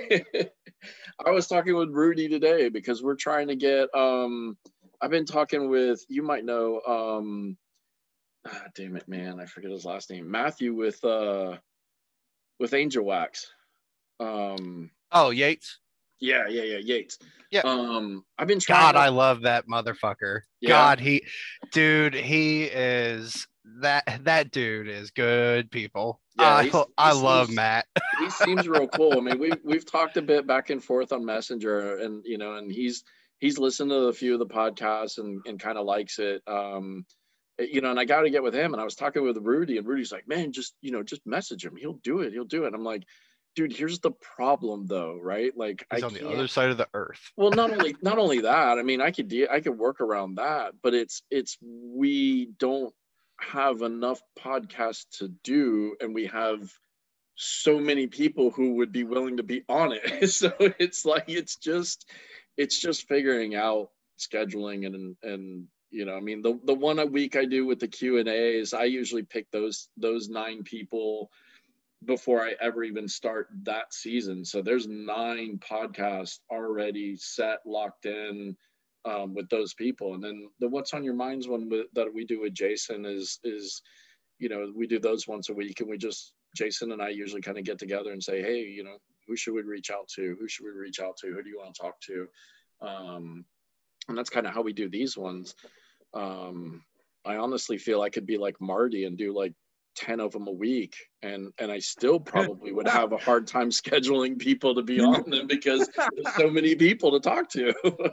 Speaker 1: I was talking with Rudy today because we're trying to get, um, I've been talking with, you might know, um, ah, damn it, man, I forget his last name, Matthew with, uh, with Angel Wax. Um,
Speaker 4: oh, Yates.
Speaker 1: Yeah, yeah, yeah, Yates.
Speaker 4: Yeah.
Speaker 1: Um, I've been trying.
Speaker 4: God,
Speaker 1: to...
Speaker 4: I love that motherfucker. Yeah. God, he, dude, he is that that dude is good people. Yeah, I, he's, I he's, love
Speaker 1: he's,
Speaker 4: Matt.
Speaker 1: He seems real cool. I mean, we've we've talked a bit back and forth on Messenger, and you know, and he's he's listened to a few of the podcasts and and kind of likes it. Um, you know, and I got to get with him. And I was talking with Rudy, and Rudy's like, man, just you know, just message him. He'll do it. He'll do it. I'm like, dude, here's the problem though, right? Like,
Speaker 4: he's
Speaker 1: I
Speaker 4: on the
Speaker 1: can't...
Speaker 4: other side of the earth.
Speaker 1: Well, not only not only that, I mean, I could de- I could work around that, but it's it's we don't have enough podcasts to do, and we have so many people who would be willing to be on it. So it's like it's just it's just figuring out scheduling and and you know, I mean, the the one a week I do with the Q and A's, I usually pick those those nine people before I ever even start that season. So there's nine podcasts already set, locked in, um, with those people. And then the What's on Your Minds one with, that we do with Jason is, is, you know, we do those once a week, and we just, Jason and I usually kind of get together and say, hey, you know, who should we reach out to? Who should we reach out to? Who do you want to talk to? Um, and that's kind of how we do these ones. Um, I honestly feel I could be like Marty and do like ten of them a week, and and I still probably would have a hard time scheduling people to be on them because there's so many people to talk to.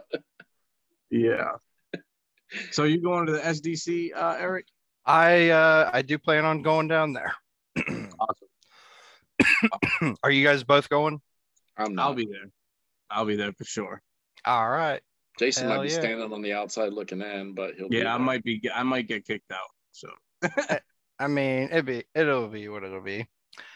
Speaker 5: Yeah. So you going to the S D C, uh, Eric?
Speaker 4: I uh, I do plan on going down there.
Speaker 5: Awesome.
Speaker 4: Are you guys both going?
Speaker 1: I'm not.
Speaker 5: I'll be there. I'll be there for sure.
Speaker 4: All right.
Speaker 1: Jason
Speaker 4: Hell
Speaker 1: might be
Speaker 4: yeah.
Speaker 1: standing on the outside looking in, but he'll.
Speaker 5: Yeah,
Speaker 1: be
Speaker 5: I might be. I might get kicked out. So.
Speaker 4: I mean, it'll be it'll be what it'll be.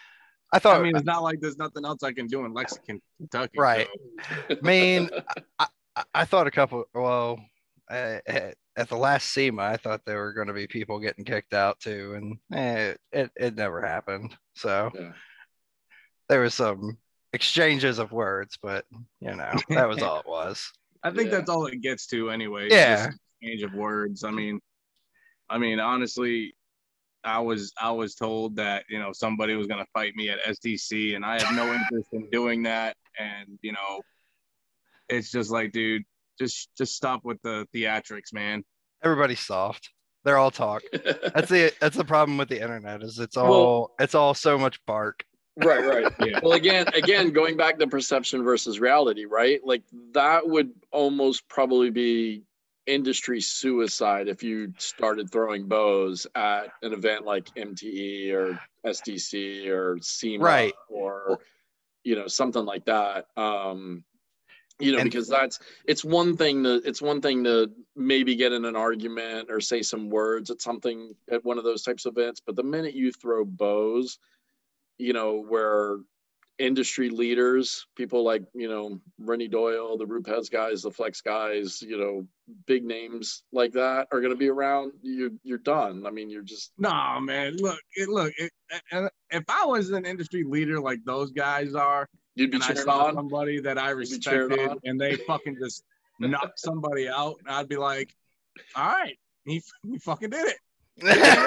Speaker 4: I thought.
Speaker 5: I mean, it's not like there's nothing else I can do in Lexington, Kentucky.
Speaker 4: Right.
Speaker 1: So.
Speaker 4: I mean, I, I, I thought a couple. Well, uh, at the last SEMA, I thought there were going to be people getting kicked out too, and eh, it it never happened. So
Speaker 1: Yeah.
Speaker 4: there was some exchanges of words, but you know that was all it was.
Speaker 5: I think
Speaker 1: Yeah.
Speaker 5: that's all it gets to anyway.
Speaker 4: Yeah.
Speaker 5: Just exchange of words. I mean, I mean, honestly, I was I was told that, you know, somebody was going to fight me at S D C, and I have no interest in doing that. And, you know, it's just like, dude, just just stop with the theatrics, man.
Speaker 4: Everybody's soft. They're all talk. That's the that's the problem with the internet is it's all
Speaker 1: Well-
Speaker 4: it's all so much bark.
Speaker 1: Right, right.
Speaker 5: Yeah.
Speaker 1: Well, again, again, going back to perception versus reality, right? Like that would almost probably be industry suicide if you started throwing bows at an event like M T E or S D C or SEMA,
Speaker 4: Right.
Speaker 1: or you know, something like that. Um, you know,
Speaker 4: And-
Speaker 1: because that's it's one thing to it's one thing to maybe get in an argument or say some words at something at one of those types of events, but the minute you throw bows, you know, where industry leaders, people like, you know, Rennie Doyle, the Rupes guys, the Flex guys, you know, big names like that are going to be around, you, you're done. I mean, you're just.
Speaker 5: Nah, man. Look, it, look. It, it, if I was an industry leader like those guys are,
Speaker 1: You'd be
Speaker 5: and I
Speaker 1: cheering
Speaker 5: saw
Speaker 1: on.
Speaker 5: somebody that I
Speaker 1: be cheering
Speaker 5: respected,
Speaker 1: on.
Speaker 5: and they fucking just knock somebody out, I'd be like, all right, he, he fucking did it.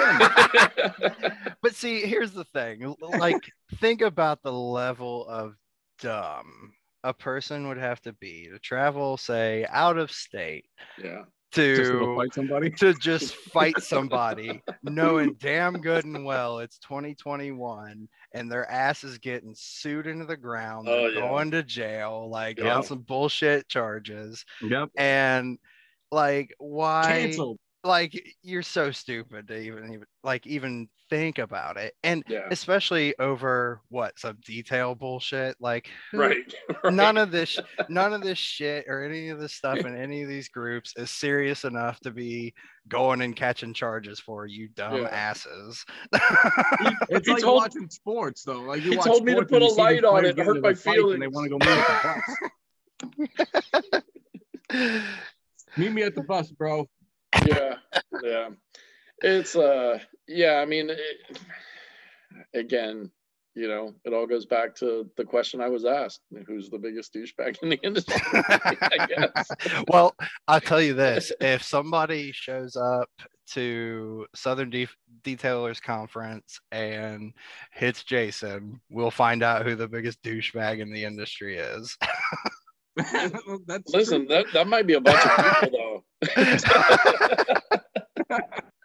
Speaker 4: But see, here's the thing. Like, think about the level of dumb a person would have to be to travel, say, out of state
Speaker 1: Yeah.
Speaker 4: to
Speaker 5: Just to go fight somebody.
Speaker 4: to just fight somebody, knowing damn good and well it's twenty twenty-one and their ass is getting sued into the ground. They're
Speaker 1: Oh, yeah.
Speaker 4: going to jail, like
Speaker 1: Yeah.
Speaker 4: on some bullshit charges.
Speaker 5: Yep.
Speaker 4: And like, why?
Speaker 5: Canceled.
Speaker 4: Like, you're so stupid to even even like even think about it, and
Speaker 1: Yeah.
Speaker 4: especially over what, some detail bullshit. Like, who-
Speaker 1: Right. right.
Speaker 4: none of this none of this shit or any of this stuff in any of these groups is serious enough to be going and catching charges for, you dumb
Speaker 1: Yeah.
Speaker 4: asses.
Speaker 5: It's
Speaker 1: He
Speaker 5: like
Speaker 1: told-
Speaker 5: watching sports, though. Like you
Speaker 1: he
Speaker 5: watch
Speaker 1: told me to
Speaker 5: sports
Speaker 1: put
Speaker 5: and
Speaker 1: a
Speaker 5: you see these
Speaker 1: light on
Speaker 5: players
Speaker 1: it,
Speaker 5: get
Speaker 1: hurt
Speaker 5: into
Speaker 1: my
Speaker 5: fights and they want to go meet at the bus. Meet me at the bus, bro.
Speaker 1: Yeah. Yeah. It's uh yeah, I mean it, again, you know, it all goes back to the question I was asked: who's the biggest douchebag in the industry? I guess.
Speaker 4: Well, I'll tell you this: if somebody shows up to Southern De- Detailers Conference and hits Jason, we'll find out who the biggest douchebag in the industry is.
Speaker 5: That's
Speaker 1: Listen, that, that might be a bunch of people though.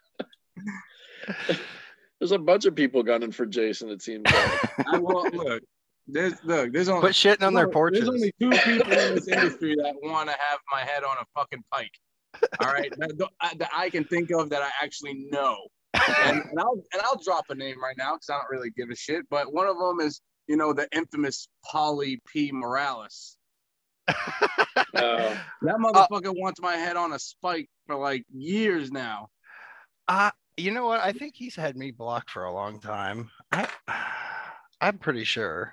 Speaker 1: There's a bunch of people gunning for Jason, it seems like.
Speaker 5: I will look. There's look. There's only
Speaker 4: Quit shitting on their
Speaker 5: no,
Speaker 4: porches.
Speaker 5: There's only two people in this industry that want to have my head on a fucking pike. All right, that, that I can think of that I actually know, and, and I'll and I'll drop a name right now because I don't really give a shit. But one of them is, you know, the infamous Paulie P. Morales.
Speaker 1: Uh,
Speaker 5: That motherfucker wants my head on a spike for like years now.
Speaker 4: Uh, you know what? I think he's had me blocked for a long time. I, I'm pretty sure.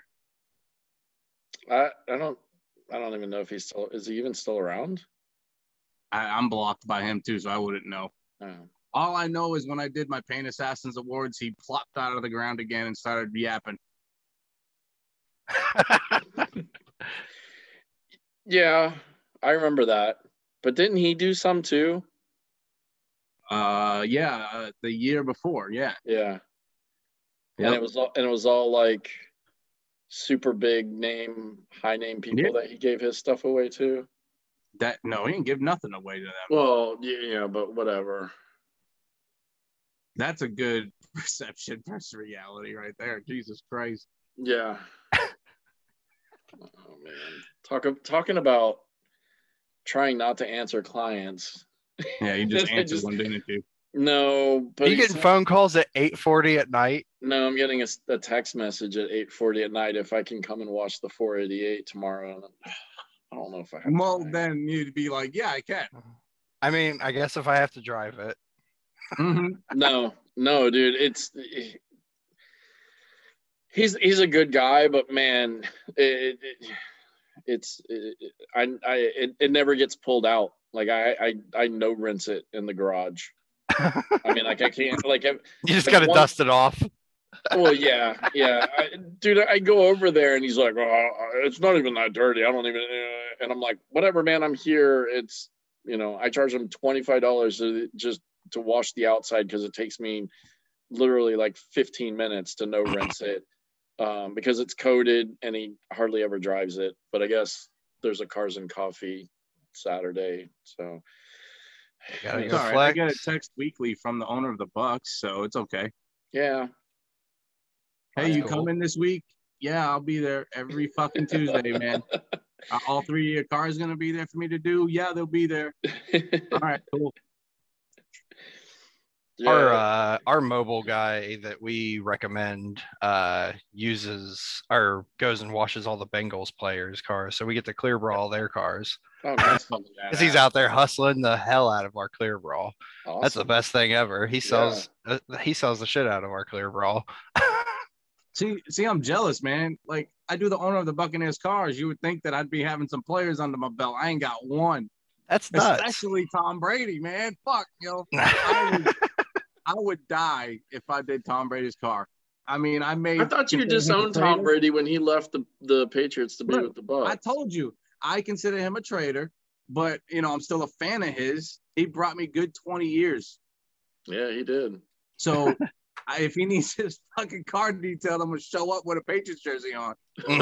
Speaker 1: I I don't I don't even know if he's still is he even still around?
Speaker 5: I, I'm blocked by him too, so I wouldn't know.
Speaker 1: Oh.
Speaker 5: All I know is when I did my Paint Assassins Awards, he plopped out of the ground again and started yapping.
Speaker 1: Yeah, I remember that. But didn't he do some too?
Speaker 5: Uh, yeah, uh, the year before, yeah.
Speaker 1: Yeah.
Speaker 5: Yep.
Speaker 1: And it was all and it was all like super big name, high name people
Speaker 5: Yeah.
Speaker 1: that he gave his stuff away to.
Speaker 5: That no, he didn't give nothing away to them.
Speaker 1: Well, yeah, yeah, but whatever.
Speaker 5: That's a good perception versus reality right there. Jesus Christ.
Speaker 1: Yeah. Oh man. Talk talking about trying not to answer clients.
Speaker 5: Yeah, you just
Speaker 1: I
Speaker 5: answered
Speaker 1: just-
Speaker 5: one, didn't you?
Speaker 1: No, but
Speaker 4: Are you
Speaker 1: he's-
Speaker 4: getting phone calls at eight forty at night?
Speaker 1: no, I'm getting a, a text message at eight forty at night if I can come and watch the four eighty-eight tomorrow. And I don't know if I have
Speaker 5: Well,
Speaker 1: time.
Speaker 5: then you'd be like, yeah, I can.
Speaker 4: I mean, I guess if I have to drive it.
Speaker 5: Mhm.
Speaker 1: No, no, dude, it's he's he's a good guy, but man, it, it it's it, I I it, it never gets pulled out. Like I I I no rinse it in the garage. I mean, like I can't like if,
Speaker 4: You just
Speaker 1: Like
Speaker 4: got to
Speaker 1: one-
Speaker 4: dust it off.
Speaker 1: well, yeah, yeah, I, dude. I go over there and he's like, "Oh, it's not even that dirty. I don't even." Uh, and I'm like, "Whatever, man. I'm here. It's you know, I charge him twenty five dollars to just to wash the outside because it takes me literally like fifteen minutes to no rinse it um, because it's coated and he hardly ever drives it. But I guess there's a Cars and Coffee Saturday, so
Speaker 4: Gotta
Speaker 5: It's
Speaker 4: go
Speaker 5: all right. I get a
Speaker 4: flex.
Speaker 5: text weekly from the owner of the Bucks, so it's okay.
Speaker 1: yeah,
Speaker 5: Hey,
Speaker 4: That's
Speaker 5: you
Speaker 4: cool.
Speaker 5: coming this week? Yeah, I'll be there every fucking Tuesday, man. Uh, all three of your cars gonna be there for me to do? Yeah, they'll be there. All right, cool.
Speaker 1: yeah.
Speaker 4: Our uh, our mobile guy that we recommend uh, uses or goes and washes all the Bengals players' cars, so we get to clear brawl their cars
Speaker 1: oh, nice.
Speaker 5: That's fucking
Speaker 4: because he's out there hustling the hell out of our clear brawl. That's the
Speaker 1: Awesome.
Speaker 4: best thing ever. He sells uh, he sells the shit out of our clear brawl.
Speaker 5: See, see, I'm jealous, man. Like I do the owner of the Buccaneers cars. You would think that I'd be having some players under my belt. I ain't got one.
Speaker 4: That's nuts.
Speaker 5: Especially Tom Brady, man. Fuck, yo. I would, I would die if I did Tom Brady's car. I mean, I made.
Speaker 1: I thought you disowned Tom Brady when he left the, the Patriots to be
Speaker 5: Look,
Speaker 1: with the Bucks.
Speaker 5: I told you, I consider him a traitor, but you know, I'm still a fan of his. He brought me good twenty years.
Speaker 1: Yeah, he did.
Speaker 5: So I, if he needs his fucking car detailed, I'm gonna show up with a Patriots jersey on.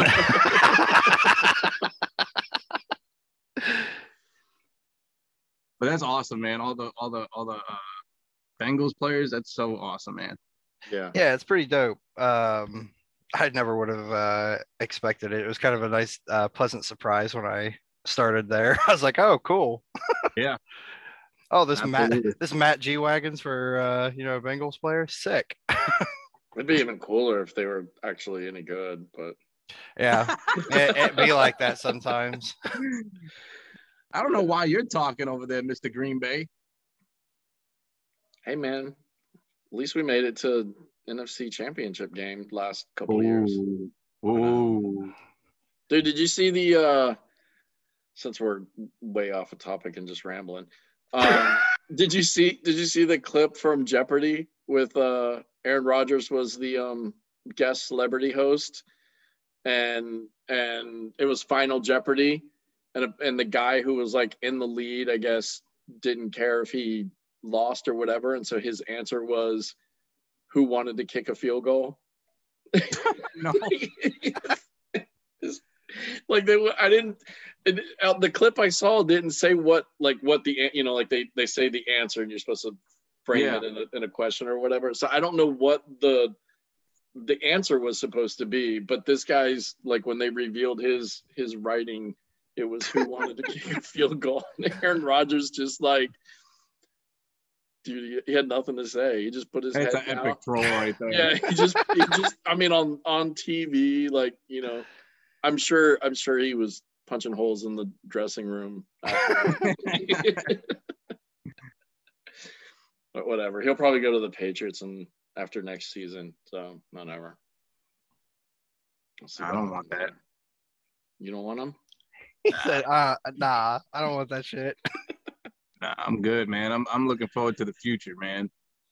Speaker 5: But that's awesome, man. All the all the all the uh, Bengals players. That's so awesome, man.
Speaker 1: Yeah.
Speaker 4: Yeah, it's pretty dope. Um, I never would have uh, expected it. It was kind of a nice, uh, pleasant surprise when I started there. I was like, "Oh, cool."
Speaker 5: Yeah.
Speaker 4: Oh, this
Speaker 5: Absolutely.
Speaker 4: Matt, this Matt G wagons for uh, you know, Bengals player, sick.
Speaker 1: It'd be even cooler if they were actually any good, but
Speaker 4: Yeah, it, it'd be like that sometimes.
Speaker 5: I don't know why you're talking over there, Mister Green Bay.
Speaker 1: hey, man, at least we made it to N F C Championship game last couple of years.
Speaker 5: Ooh.
Speaker 1: Dude, did you see the? uh Since we're way off a topic and just rambling, um, did you see? Did you see the clip from Jeopardy with uh Aaron Rodgers was the um guest celebrity host, and and it was Final Jeopardy, and and the guy who was like in the lead, I guess, didn't care if he lost or whatever, and so his answer was, who wanted to kick a field goal?
Speaker 5: No.
Speaker 1: Like they, I didn't. It, uh, the clip I saw didn't say what, like what the, you know, like they they say the answer and you're supposed to frame
Speaker 5: Yeah.
Speaker 1: it in a, in a question or whatever. So I don't know what the the answer was supposed to be, but this guy's like when they revealed his his writing, it was who wanted to kick a field goal. And Aaron Rodgers just like, dude, he had nothing to say. He just put his
Speaker 5: That's
Speaker 1: head
Speaker 5: an
Speaker 1: down.
Speaker 5: epic troll right there.
Speaker 1: Yeah, he just, he just. I mean, on on T V, like you know, I'm sure, I'm sure he was punching holes in the dressing room. after. But whatever, he'll probably go to the Patriots and after next season. So whatever. We'll see
Speaker 5: I
Speaker 1: what
Speaker 5: don't
Speaker 1: happens
Speaker 5: want that.
Speaker 1: there. You don't want him?
Speaker 4: He said, uh, "Nah, I don't want that shit."
Speaker 5: Nah, I'm good, man. I'm I'm looking forward to the future, man.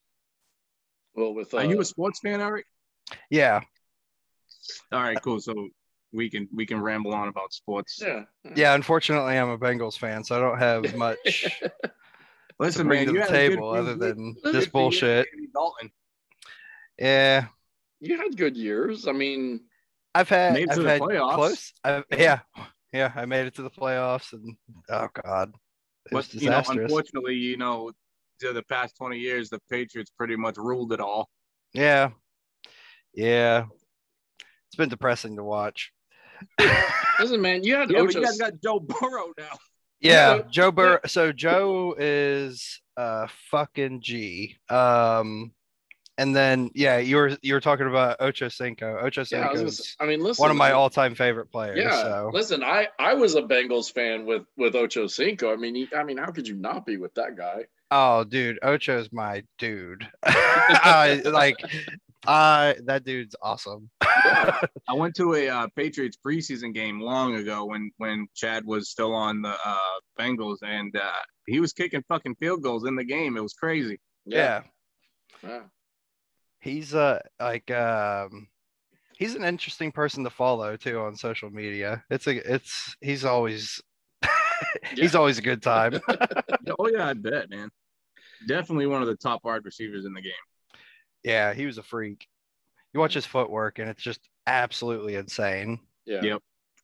Speaker 1: Well, with uh,
Speaker 5: Are you a sports fan, Eric?
Speaker 4: Yeah,
Speaker 5: All right, cool. So we can we can ramble on about sports.
Speaker 1: yeah,
Speaker 4: yeah. Unfortunately, I'm a Bengals fan, so I don't have much to
Speaker 5: Listen,
Speaker 4: bring
Speaker 5: man,
Speaker 4: to
Speaker 5: you
Speaker 4: the
Speaker 5: had a good
Speaker 4: table
Speaker 5: few
Speaker 4: other
Speaker 5: years-
Speaker 4: than
Speaker 5: good
Speaker 4: this
Speaker 5: few years with
Speaker 4: bullshit.
Speaker 5: Andy Dalton.
Speaker 4: Yeah,
Speaker 1: You had good years. I mean,
Speaker 4: I've had
Speaker 5: Made it to
Speaker 4: I've
Speaker 5: the
Speaker 4: had
Speaker 5: playoffs.
Speaker 4: close. I've, yeah, yeah. I made it to the playoffs, and oh god, it was
Speaker 5: But you know,
Speaker 4: disastrous.
Speaker 5: unfortunately, you know, to the past twenty years, the Patriots pretty much ruled it all.
Speaker 4: Yeah, yeah. It's been depressing to watch.
Speaker 1: listen, man, you had
Speaker 5: Yeah, but
Speaker 1: Ocho.
Speaker 5: you guys got Joe Burrow now.
Speaker 4: Yeah,
Speaker 1: Yeah.
Speaker 4: Joe Burrow. So Joe is a fucking G. Um, and then yeah, you were you were talking about Ocho Cinco. Ocho
Speaker 1: yeah, I was. Gonna
Speaker 4: Cinco's
Speaker 1: say, I mean, listen,
Speaker 4: one of my
Speaker 1: man,
Speaker 4: all-time favorite players.
Speaker 1: Yeah,
Speaker 4: So
Speaker 1: listen, I I was a Bengals fan with with Ocho Cinco. I mean, he, I mean, how could you not be with that guy?
Speaker 4: oh, dude, Ocho's my dude. I like, I that dude's awesome.
Speaker 1: Yeah,
Speaker 5: I went to a uh, Patriots preseason game long ago when when Chad was still on the uh, Bengals, and uh, he was kicking fucking field goals in the game. It was crazy.
Speaker 4: Yeah,
Speaker 1: yeah.
Speaker 4: he's uh like um. He's an interesting person to follow too on social media. It's a, it's he's always, he's
Speaker 1: Yeah.
Speaker 4: always a good time.
Speaker 5: Oh yeah, I bet, man. Definitely one of the top wide receivers in the game.
Speaker 4: Yeah, he was a freak. You watch his footwork, and it's just absolutely insane.
Speaker 1: Yeah.
Speaker 5: Yep.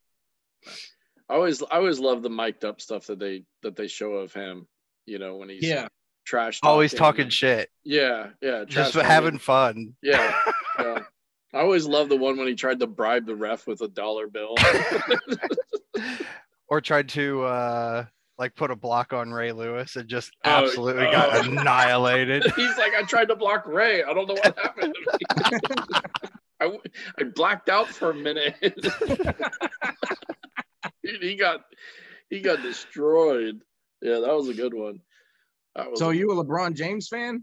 Speaker 1: I always I always love the mic'd up stuff that they that they show of him. You know, when he's
Speaker 5: Yeah.
Speaker 1: trash
Speaker 4: Always talking
Speaker 1: and-
Speaker 4: shit,
Speaker 1: Yeah, yeah.
Speaker 4: just
Speaker 1: trash
Speaker 4: having
Speaker 1: talking.
Speaker 4: fun.
Speaker 1: Yeah, yeah. I always love the one when he tried to bribe the ref with a dollar bill.
Speaker 4: Or tried to uh like put a block on Ray Lewis and just
Speaker 1: Oh,
Speaker 4: absolutely got
Speaker 1: oh.
Speaker 4: annihilated.
Speaker 1: He's like, I tried to block Ray. I don't know what happened. I, I blacked out for a minute. Dude, he got he got destroyed. Yeah, that was a good one. That was
Speaker 5: So you a LeBron James fan?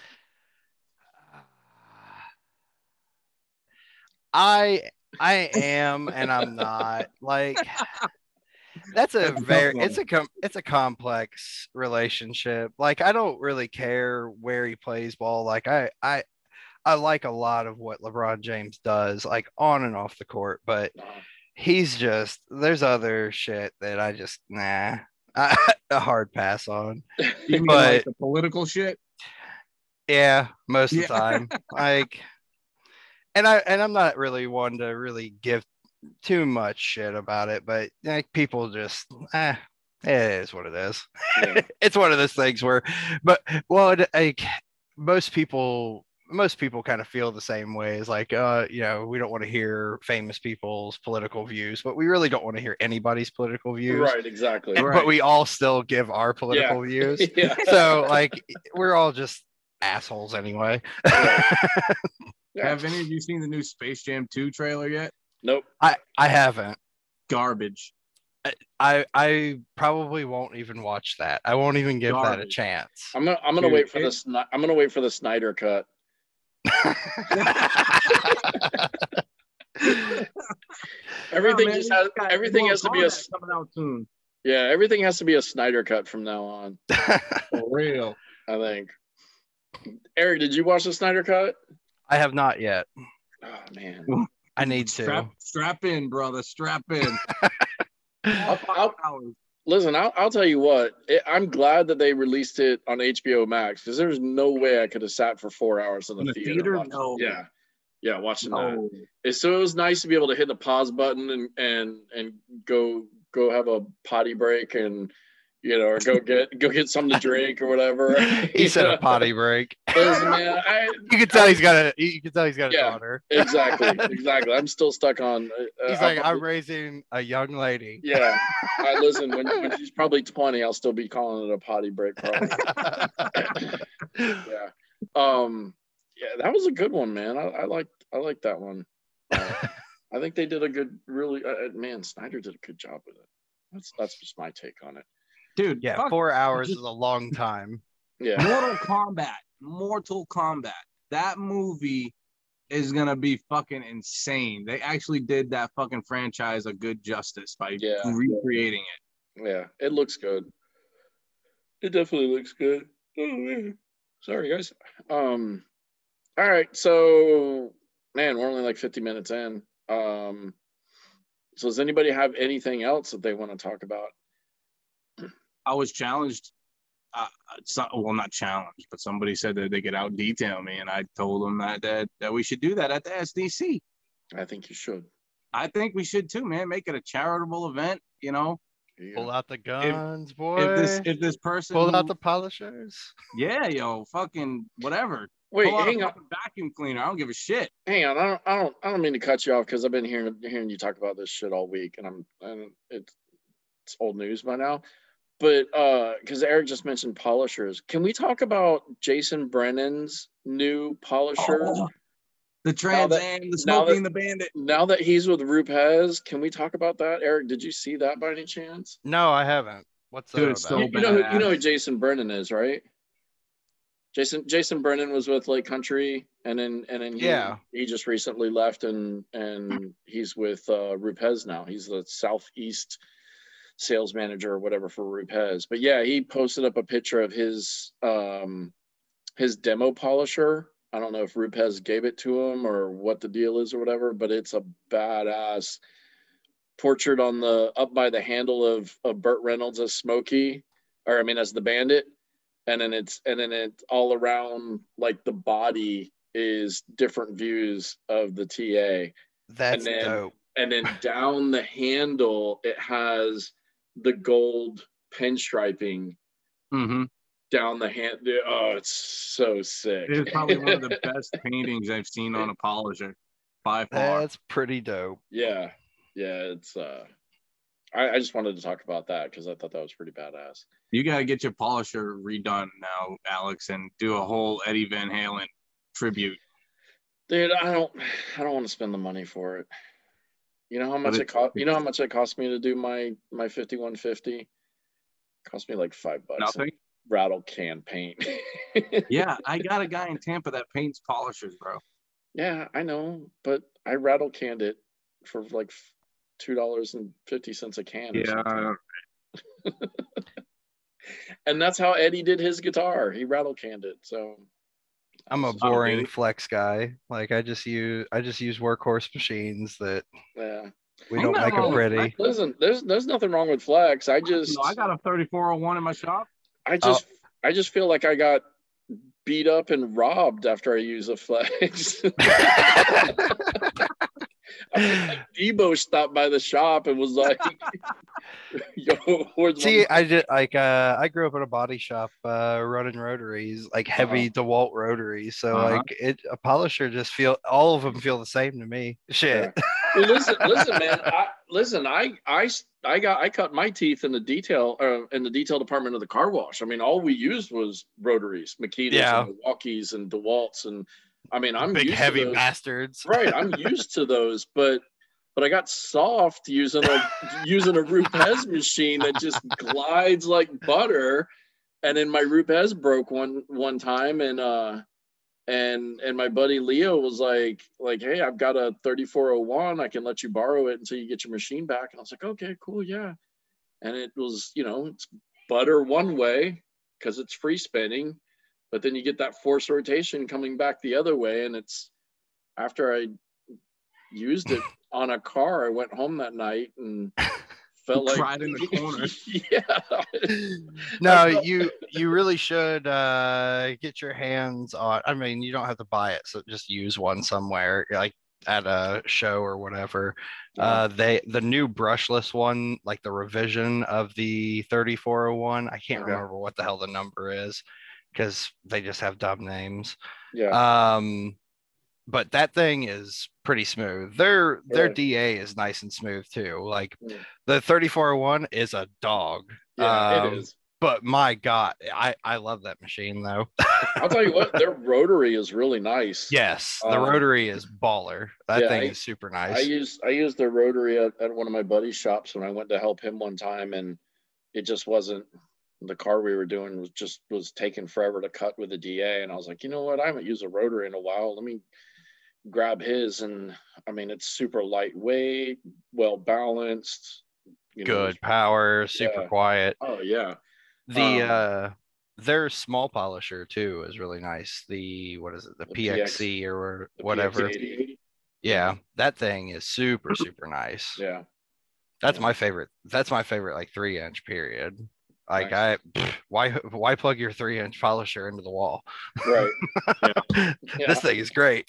Speaker 4: I I am and I'm not. Like that's a
Speaker 5: That's a tough
Speaker 4: very
Speaker 5: one.
Speaker 4: it's a com- it's a complex relationship. Like I don't really care where he plays ball. Like I I I like a lot of what LeBron James does, like on and off the court, but
Speaker 1: uh,
Speaker 4: he's just there's other shit that I just nah a hard pass on.
Speaker 5: You mean
Speaker 4: But-
Speaker 5: like the political shit?
Speaker 4: Yeah, most
Speaker 5: Yeah.
Speaker 4: of the time. Like, and I and I'm not really one to really give too much shit about it, but like people just eh, it is what it is.
Speaker 1: Yeah.
Speaker 4: It's one of those things where, but well, it- like most people, most people kind of feel the same way. It's like, uh, you know, we don't want to hear famous people's political views, but we really don't want to hear anybody's political views.
Speaker 1: Right, exactly.
Speaker 4: And- But we all still give our political views.
Speaker 1: Yeah.
Speaker 4: So like, we're all just assholes anyway.
Speaker 1: Yeah.
Speaker 5: Have any of you seen the new Space Jam two trailer yet?
Speaker 1: Nope.
Speaker 4: I I haven't.
Speaker 5: Garbage.
Speaker 4: I I probably won't even watch that. I won't even give that a
Speaker 5: Garbage.
Speaker 4: chance.
Speaker 1: I'm gonna I'm gonna
Speaker 5: Dude,
Speaker 1: wait for
Speaker 5: it-
Speaker 1: this. I'm gonna wait for the Snyder cut. Everything
Speaker 5: Oh, man,
Speaker 1: just
Speaker 5: we
Speaker 1: has
Speaker 5: got
Speaker 1: everything
Speaker 5: Mortal
Speaker 1: has to be a
Speaker 5: Kombat coming out soon.
Speaker 1: yeah. Everything has to be a Snyder cut from now on.
Speaker 5: For real.
Speaker 1: I think. Eric, did you watch the Snyder cut?
Speaker 4: I have not yet.
Speaker 1: Oh man.
Speaker 4: I need to.
Speaker 5: Strap, strap in, brother. Strap in.
Speaker 1: I'll, I'll,
Speaker 5: Hours.
Speaker 1: listen, I'll, I'll tell you what. It, I'm glad that they released it on H B O Max because there's no way I could have sat for four hours in the,
Speaker 5: In the
Speaker 1: theater.
Speaker 5: theater?
Speaker 1: watching-
Speaker 5: No.
Speaker 1: Yeah, yeah, watching that.
Speaker 5: Oh,
Speaker 1: And so it was nice to be able to hit the pause button and and and go go have a potty break and you know or go get go get something to drink or whatever.
Speaker 4: He said a potty break.
Speaker 1: Listen, man, I,
Speaker 4: You can tell he's got a. You can tell he's got a
Speaker 1: Yeah.
Speaker 4: daughter.
Speaker 1: exactly, exactly. I'm still stuck on. Uh,
Speaker 4: He's
Speaker 1: I'm
Speaker 4: like, I'm raising a young lady.
Speaker 1: Yeah. I listen, when, when she's probably twenty, I'll still be calling it a potty break probably. Yeah. Um yeah, that was a good one, man. I, I like I like that one. Uh, I think they did a good really uh, uh, man, Snyder did a good job with it. That's that's just my take on it.
Speaker 5: dude.
Speaker 4: Yeah,
Speaker 5: fuck
Speaker 4: four hours
Speaker 5: just-
Speaker 4: is a long time.
Speaker 1: Yeah.
Speaker 5: Mortal Kombat. Mortal Kombat. That movie is gonna be fucking insane. They actually did that fucking franchise a good justice by
Speaker 1: Yeah.
Speaker 5: recreating it.
Speaker 1: Yeah. It looks good. It definitely looks good. Oh man. Sorry guys. Um all right, so man, we're only like fifty minutes in. Um so does anybody have anything else that they want to talk about?
Speaker 5: I was challenged. Uh, so, well, not challenged, but somebody said that they could out detail me, and I told them that, that that we should do that at the S D C.
Speaker 1: I think you should.
Speaker 5: I think we should too, man. Make it a charitable event. You know,
Speaker 4: Pull
Speaker 1: Yeah.
Speaker 4: out the guns, boy.
Speaker 5: if this if this person
Speaker 4: Pull out
Speaker 5: who-
Speaker 4: the polishers.
Speaker 5: yeah, yo, fucking whatever.
Speaker 1: Wait,
Speaker 5: Pull out
Speaker 1: hang
Speaker 5: a
Speaker 1: on.
Speaker 5: fucking vacuum cleaner. I don't give a shit.
Speaker 1: Hang on, I don't, I don't, I don't mean to cut you off because I've been hearing hearing you talk about this shit all week, and I'm, and it's it's old news by now. But uh, because Eric just mentioned polishers, can we talk about Jason Brennan's new polisher?
Speaker 5: Oh, the Trans
Speaker 1: that-
Speaker 5: Am, the
Speaker 1: now
Speaker 5: Smokey
Speaker 1: that-
Speaker 5: and the Bandit.
Speaker 1: Now that he's with Rupez, can we talk about that? Eric, did you see that by any chance?
Speaker 4: No, I haven't. What's
Speaker 5: Dude,
Speaker 4: that
Speaker 5: it's
Speaker 4: about?
Speaker 5: so
Speaker 1: You, you know, who, you know who
Speaker 5: badass.
Speaker 1: Jason Brennan is, right? Jason Jason Brennan was with Lake Country, and then and then he,
Speaker 4: Yeah.
Speaker 1: he just recently left, and and he's with uh, Rupez now. He's the Southeast sales manager or whatever for Rupez. But yeah, he posted up a picture of his um his demo polisher. I don't know if Rupez gave it to him or what the deal is or whatever, but it's a badass portrait on the up by the handle of of Burt Reynolds as Smokey, or I mean as the Bandit, and then it's and then it all around like the body is different views of the T A,
Speaker 4: That's
Speaker 1: and then-
Speaker 4: dope.
Speaker 1: and then down the handle it has the gold pinstriping
Speaker 5: Mm-hmm.
Speaker 1: down the hand. Oh, it's so sick.
Speaker 5: It is probably one of the best paintings I've seen on a polisher by far.
Speaker 4: That's pretty dope.
Speaker 1: Yeah, yeah, it's uh I, I just wanted to talk about that because I thought that was pretty badass.
Speaker 5: You gotta get your polisher redone now, Alex, and do a whole Eddie Van Halen tribute.
Speaker 1: Dude, I don't I don't want to spend the money for it. You know how much
Speaker 5: But
Speaker 1: it cost you know how much it cost me to do my my fifty-one fifty? It cost me like five bucks.
Speaker 5: Nothing.
Speaker 1: Rattle can paint.
Speaker 5: Yeah, I got a guy in Tampa that paints polishers, bro.
Speaker 1: Yeah, I know, but I rattle canned it for like two dollars and fifty cents a can. Or something. And that's how Eddie did his guitar. He rattle canned it. So
Speaker 4: I'm a
Speaker 5: Oh,
Speaker 4: boring
Speaker 5: really?
Speaker 4: flex guy. Like I just use I just use workhorse machines that
Speaker 1: yeah.
Speaker 4: we
Speaker 5: Ain't
Speaker 4: don't
Speaker 5: nothing
Speaker 4: make
Speaker 5: wrong
Speaker 4: them
Speaker 5: with
Speaker 4: pretty.
Speaker 1: Listen, there's there's nothing wrong with flex. I just
Speaker 5: No, I got a thirty-four oh one in my shop.
Speaker 1: I just I just feel like I got beat up and robbed after I use a flex. Like Debo stopped by the shop and was like, "Yo, where's
Speaker 4: See,
Speaker 1: my
Speaker 4: I did like uh I grew up in a body shop uh running rotaries, like heavy
Speaker 1: Uh-huh.
Speaker 4: DeWalt rotaries. So
Speaker 5: Uh-huh.
Speaker 4: like it a polisher just feel all of them feel the same to me. Shit.
Speaker 1: Yeah. Well, listen, listen, man. I listen. I, I, I got. I cut my teeth in the detail, uh, in the detail department of the car wash. I mean, all we used was rotaries, Makitas,
Speaker 4: Yeah.
Speaker 1: and Milwaukees, and DeWalts, and I mean, I'm
Speaker 4: Big
Speaker 1: used
Speaker 4: heavy
Speaker 1: to those.
Speaker 4: bastards.
Speaker 1: Right, I'm used to those, but but I got soft using a using a Rupes machine that just glides like butter, and then my Rupes broke one one time, and uh. And and my buddy Leo was like, like, hey, I've got a thirty-four oh one. I can let you borrow it until you get your machine back. And I was like, okay, cool, yeah. And it was, you know, it's butter one way because it's free spinning, but then you get that force rotation coming back the other way. And it's after I used it on a car, I went home that night and felt like
Speaker 5: Cried in the corner.
Speaker 1: Yeah.
Speaker 4: No, you you really should uh get your hands on. I mean, you don't have to buy it, so just use one somewhere, like at a show or whatever. Uh, they the new brushless one, like the revision of the thirty-four oh one. I can't
Speaker 1: Okay.
Speaker 4: remember what the hell the number is because they just have dumb names.
Speaker 1: Yeah.
Speaker 4: Um, but that thing is pretty smooth. Their their
Speaker 1: Really?
Speaker 4: D A is nice and smooth too. Like
Speaker 1: Mm.
Speaker 4: the thirty-four oh one is a dog.
Speaker 1: Yeah,
Speaker 4: Um,
Speaker 1: it is.
Speaker 4: But my God, I I love that machine though.
Speaker 1: I'll tell you what, their rotary is really nice.
Speaker 4: Yes, the
Speaker 1: Um,
Speaker 4: rotary is baller. That
Speaker 1: yeah,
Speaker 4: thing
Speaker 1: I-
Speaker 4: is super
Speaker 1: I
Speaker 4: nice.
Speaker 1: used I used the rotary at, at one of my buddy's shops when I went to help him one time, and it just wasn't the car we were doing was just was taking forever to cut with the D A, and I was like, you know what, I haven't used a rotary in a while. Let me grab his, and I mean, it's super lightweight, well balanced. You know,
Speaker 4: Good power, super
Speaker 1: yeah.
Speaker 4: quiet.
Speaker 1: Oh yeah.
Speaker 4: The
Speaker 1: Um,
Speaker 4: uh their small polisher too is really nice. The what is it? The,
Speaker 1: The
Speaker 4: P X C or
Speaker 1: the
Speaker 4: whatever.
Speaker 1: P X eighty.
Speaker 4: Yeah, that thing is super super nice.
Speaker 1: Yeah.
Speaker 4: That's
Speaker 1: Yeah.
Speaker 4: my favorite. That's my favorite like three inch period. Like
Speaker 1: Nice.
Speaker 4: I pff, why why plug your three inch polisher into the wall?
Speaker 1: Right. Yeah.
Speaker 4: This thing is great.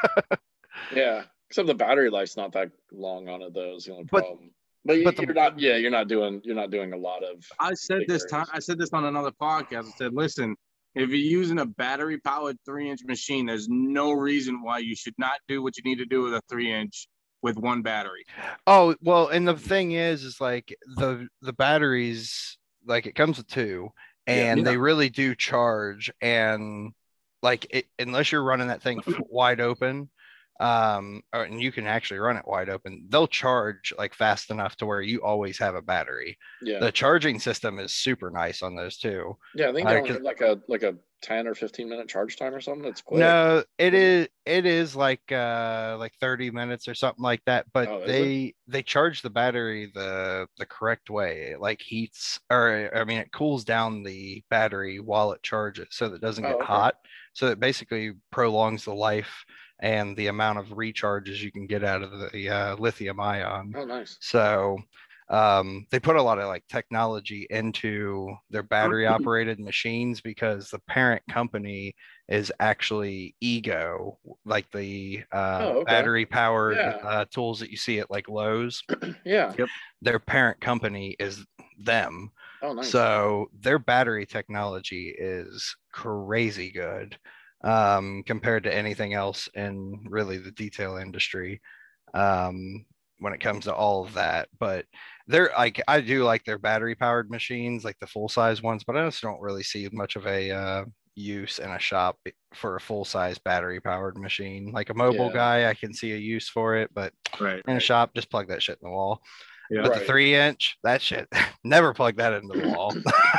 Speaker 1: Yeah. Except the battery life's not that long on it, though, is the only
Speaker 4: But-
Speaker 1: problem. But, you,
Speaker 4: but the-
Speaker 1: you're not, yeah, you're not doing, you're not doing a lot of.
Speaker 5: I said
Speaker 1: big
Speaker 5: this
Speaker 1: areas.
Speaker 5: time. I said this on another podcast. I said, listen, if you're using a battery-powered three-inch machine, there's no reason why you should not do what you need to do with a three-inch with one battery.
Speaker 4: Oh, well, and the thing is, is like the the batteries, like it comes with two, and
Speaker 5: Yeah.
Speaker 4: they really do charge. And like it, unless you're running that thing wide open, um, or, and you can actually run it wide open, they'll charge like fast enough to where you always have a battery.
Speaker 1: Yeah.
Speaker 4: The charging system is super nice on those too.
Speaker 1: Yeah. I think
Speaker 4: I
Speaker 1: they only
Speaker 4: could-
Speaker 1: have like a, like a ten or fifteen minute charge time or something. It's quick.
Speaker 4: No, it is it is like uh like thirty minutes or something like that, but
Speaker 1: Oh, is
Speaker 4: they they charge the battery the the correct way. It like heats or I mean it cools down the battery while it charges so that it doesn't
Speaker 1: Oh,
Speaker 4: get
Speaker 1: okay.
Speaker 4: hot. So it basically prolongs the life and the amount of recharges you can get out of the uh, lithium ion.
Speaker 1: Oh, nice.
Speaker 4: So um, they put a lot of like technology into their battery operated machines because the parent company is actually Ego, like the uh,
Speaker 1: Oh, okay.
Speaker 4: battery powered
Speaker 1: Yeah.
Speaker 4: uh, tools that you see at like Lowe's.
Speaker 1: Yeah.
Speaker 4: Their parent company is them.
Speaker 1: Oh, nice.
Speaker 4: So their battery technology is crazy good um, compared to anything else in really the detail industry um, when it comes to all of that. But they're like, I do like their battery powered machines, like the full size ones, but I just don't really see much of a uh, use in a shop for a full size battery powered machine. Like a mobile
Speaker 1: Yeah.
Speaker 4: guy, I can see a use for it, but
Speaker 5: Right.
Speaker 4: in a shop, just plug that shit in the wall.
Speaker 5: Yeah.
Speaker 4: But
Speaker 1: Right.
Speaker 4: the three inch, that shit, never plug that into the wall.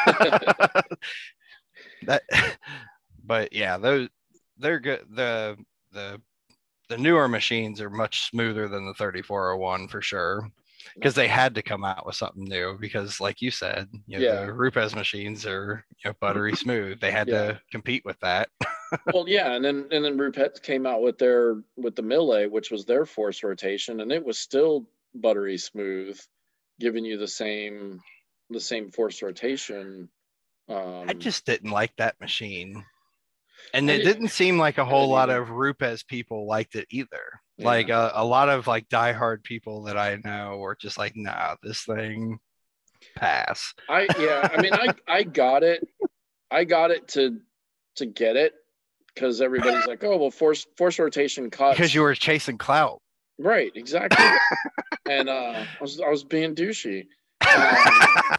Speaker 4: that, but yeah, those they're good. The the the newer machines are much smoother than the thirty-four oh one for sure, because they had to come out with something new. Because, like you said, you know,
Speaker 1: Yeah.
Speaker 4: the Rupes machines are you know, buttery smooth. They had
Speaker 1: Yeah.
Speaker 4: to compete with that.
Speaker 1: Well, yeah, and then and then Rupert came out with their with the Mille, which was their force rotation, and it was still buttery smooth, giving you the same the same force rotation. Um,
Speaker 4: I just didn't like that machine. And it didn't seem like a whole lot of Rupes people liked it either. Yeah. Like a, a lot of like diehard people that I know were just like, nah, this thing pass.
Speaker 1: I yeah, I mean, I I got it. I got it to to get it because everybody's like, oh well, force force rotation cuts
Speaker 4: because you were chasing clout.
Speaker 1: Right, exactly. And uh, I was I was being douchey. Um,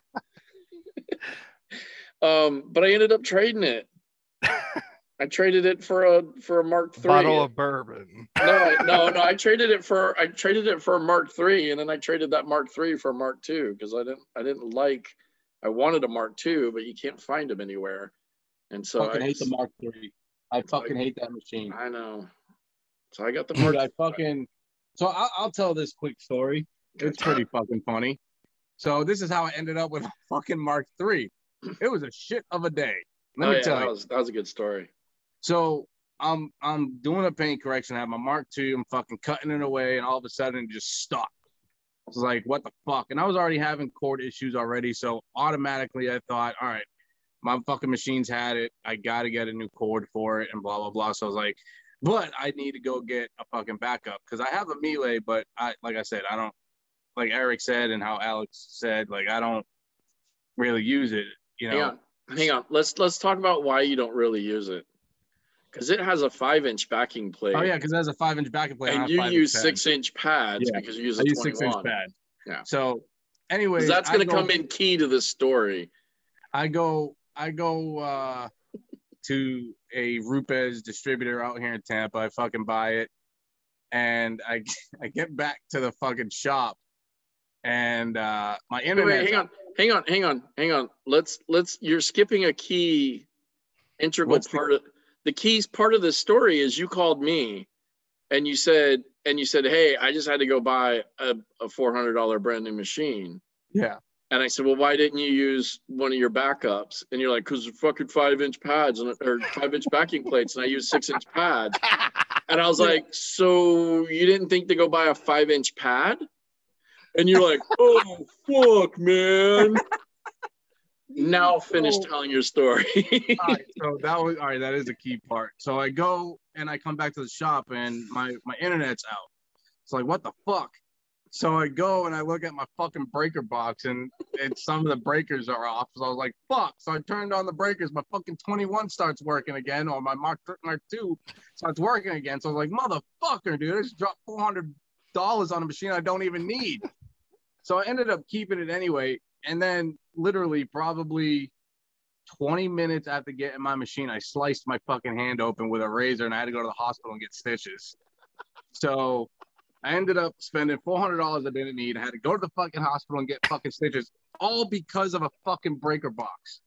Speaker 1: um, but I ended up trading it. I traded it for a for a Mark three.
Speaker 4: Bottle of bourbon.
Speaker 1: No, no, no. I traded it for I traded it for a Mark three, and then I traded that Mark three for a Mark two because I didn't I didn't like I wanted a Mark two, but you can't find them anywhere. And so
Speaker 5: I fucking
Speaker 1: I
Speaker 5: hate the Mark three. I fucking hate that machine.
Speaker 1: I know. So I got the Mark.
Speaker 5: Dude, I fucking. So I'll, I'll tell this quick story. It's pretty fucking funny. So this is how I ended up with a fucking Mark three. It was a shit of a day. Let
Speaker 1: oh,
Speaker 5: me
Speaker 1: yeah,
Speaker 5: tell
Speaker 1: that
Speaker 5: you.
Speaker 1: Was, that was a good story.
Speaker 5: So I'm I'm doing a paint correction. I have my Mark two. I'm fucking cutting it away, and all of a sudden it just stopped. I was like, what the fuck? And I was already having cord issues already. So automatically I thought, all right, my fucking machine's had it. I got to get a new cord for it and blah, blah, blah. So I was like, but I need to go get a fucking backup because I have a Miele, but I, like I said, I don't, like Eric said and how Alex said, like, I don't really use it, you know.
Speaker 1: Hang on, hang on. Let's, let's talk about why you don't really use it. Because it has a five inch backing plate.
Speaker 5: Oh, yeah, because it has a five inch backing plate.
Speaker 1: And you use six inch pads yeah. because you use a
Speaker 5: I use
Speaker 1: twenty-one.
Speaker 5: six inch pad.
Speaker 1: Yeah.
Speaker 5: So, anyways,
Speaker 1: that's going to come in key to this story.
Speaker 5: I go, I go uh, to a Rupes distributor out here in Tampa. I fucking buy it. And I, I get back to the fucking shop. And uh, my internet.
Speaker 1: Wait, wait, hang on, hang on, hang on, hang on. Let's, let's, you're skipping a key integral What's part the- of the keys part of the story is you called me and you said, and you said, hey, I just had to go buy a, a four hundred dollars brand new machine.
Speaker 5: Yeah.
Speaker 1: And I said, well, why didn't you use one of your backups? And you're like, because fucking five inch pads and or five inch backing plates. And I use six inch pads. And I was like, so you didn't think to go buy a five inch pad? And you're like, oh, fuck, man. Now finish so, telling your story.
Speaker 5: all right, so that was all right. That is a key part. So I go and I come back to the shop and my my internet's out. It's like, what the fuck? So I go and I look at my fucking breaker box and, and some of the breakers are off. So I was like, fuck. So I turned on the breakers. My fucking twenty-one starts working again, or my Mark Mark two starts working again. So I was like, motherfucker, dude, I just dropped four hundred dollars on a machine I don't even need. So I ended up keeping it anyway. And then literally probably twenty minutes after getting my machine, I sliced my fucking hand open with a razor and I had to go to the hospital and get stitches. So I ended up spending four hundred dollars I didn't need. I had to go to the fucking hospital and get fucking stitches, all because of a fucking breaker box.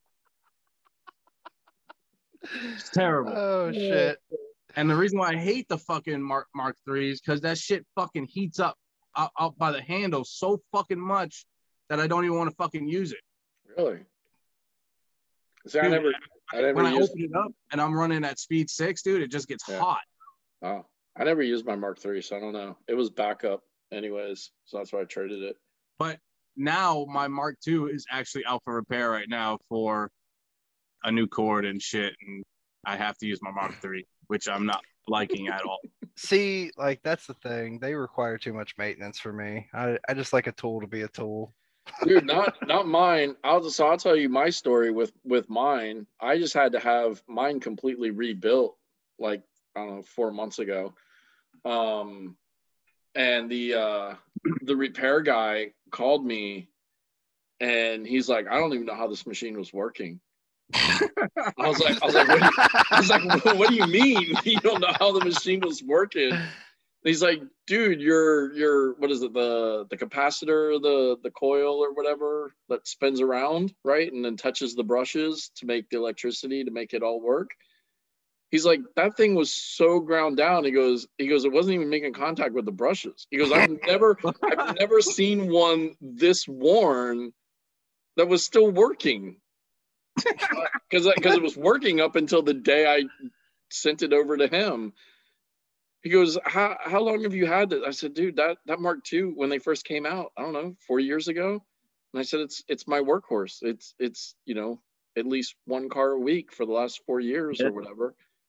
Speaker 5: It's terrible.
Speaker 4: Oh, shit.
Speaker 5: And the reason why I hate the fucking Mark Mark three is because that shit fucking heats up out, out by the handle so fucking much that I don't even want to fucking use it.
Speaker 1: Really? See, I
Speaker 5: dude,
Speaker 1: never, I never
Speaker 5: when
Speaker 1: used...
Speaker 5: I open it up and I'm running at speed six, dude, it just gets yeah. hot.
Speaker 1: Oh, I never used my Mark three, so I don't know. It was backup anyways, so that's why I traded it.
Speaker 5: But now my Mark two is actually out for repair right now for a new cord and shit, and I have to use my Mark three, which I'm not liking at all.
Speaker 4: See, like that's the thing. They require too much maintenance for me. I, I just like a tool to be a tool.
Speaker 1: Dude, not not mine. I'll just so I'll tell you my story with with mine. I just had to have mine completely rebuilt like I don't know four months ago. Um and the uh the repair guy called me and he's like, I don't even know how this machine was working. I was like, I was like, what do you, I was like, what do you mean you don't know how the machine was working? And he's like, dude, your your what is it, the the capacitor, the the coil or whatever that spins around, right, and then touches the brushes to make the electricity to make it all work. He's like, that thing was so ground down. He goes, he goes, it wasn't even making contact with the brushes. He goes, I've never, I've never seen one this worn that was still working. Because because it was working up until the day I sent it over to him. He goes, how how long have you had it? I said, dude, that that Mark two when they first came out, I don't know, four years ago. And I said, it's it's my workhorse. It's it's you know at least one car a week for the last four years yeah. or whatever.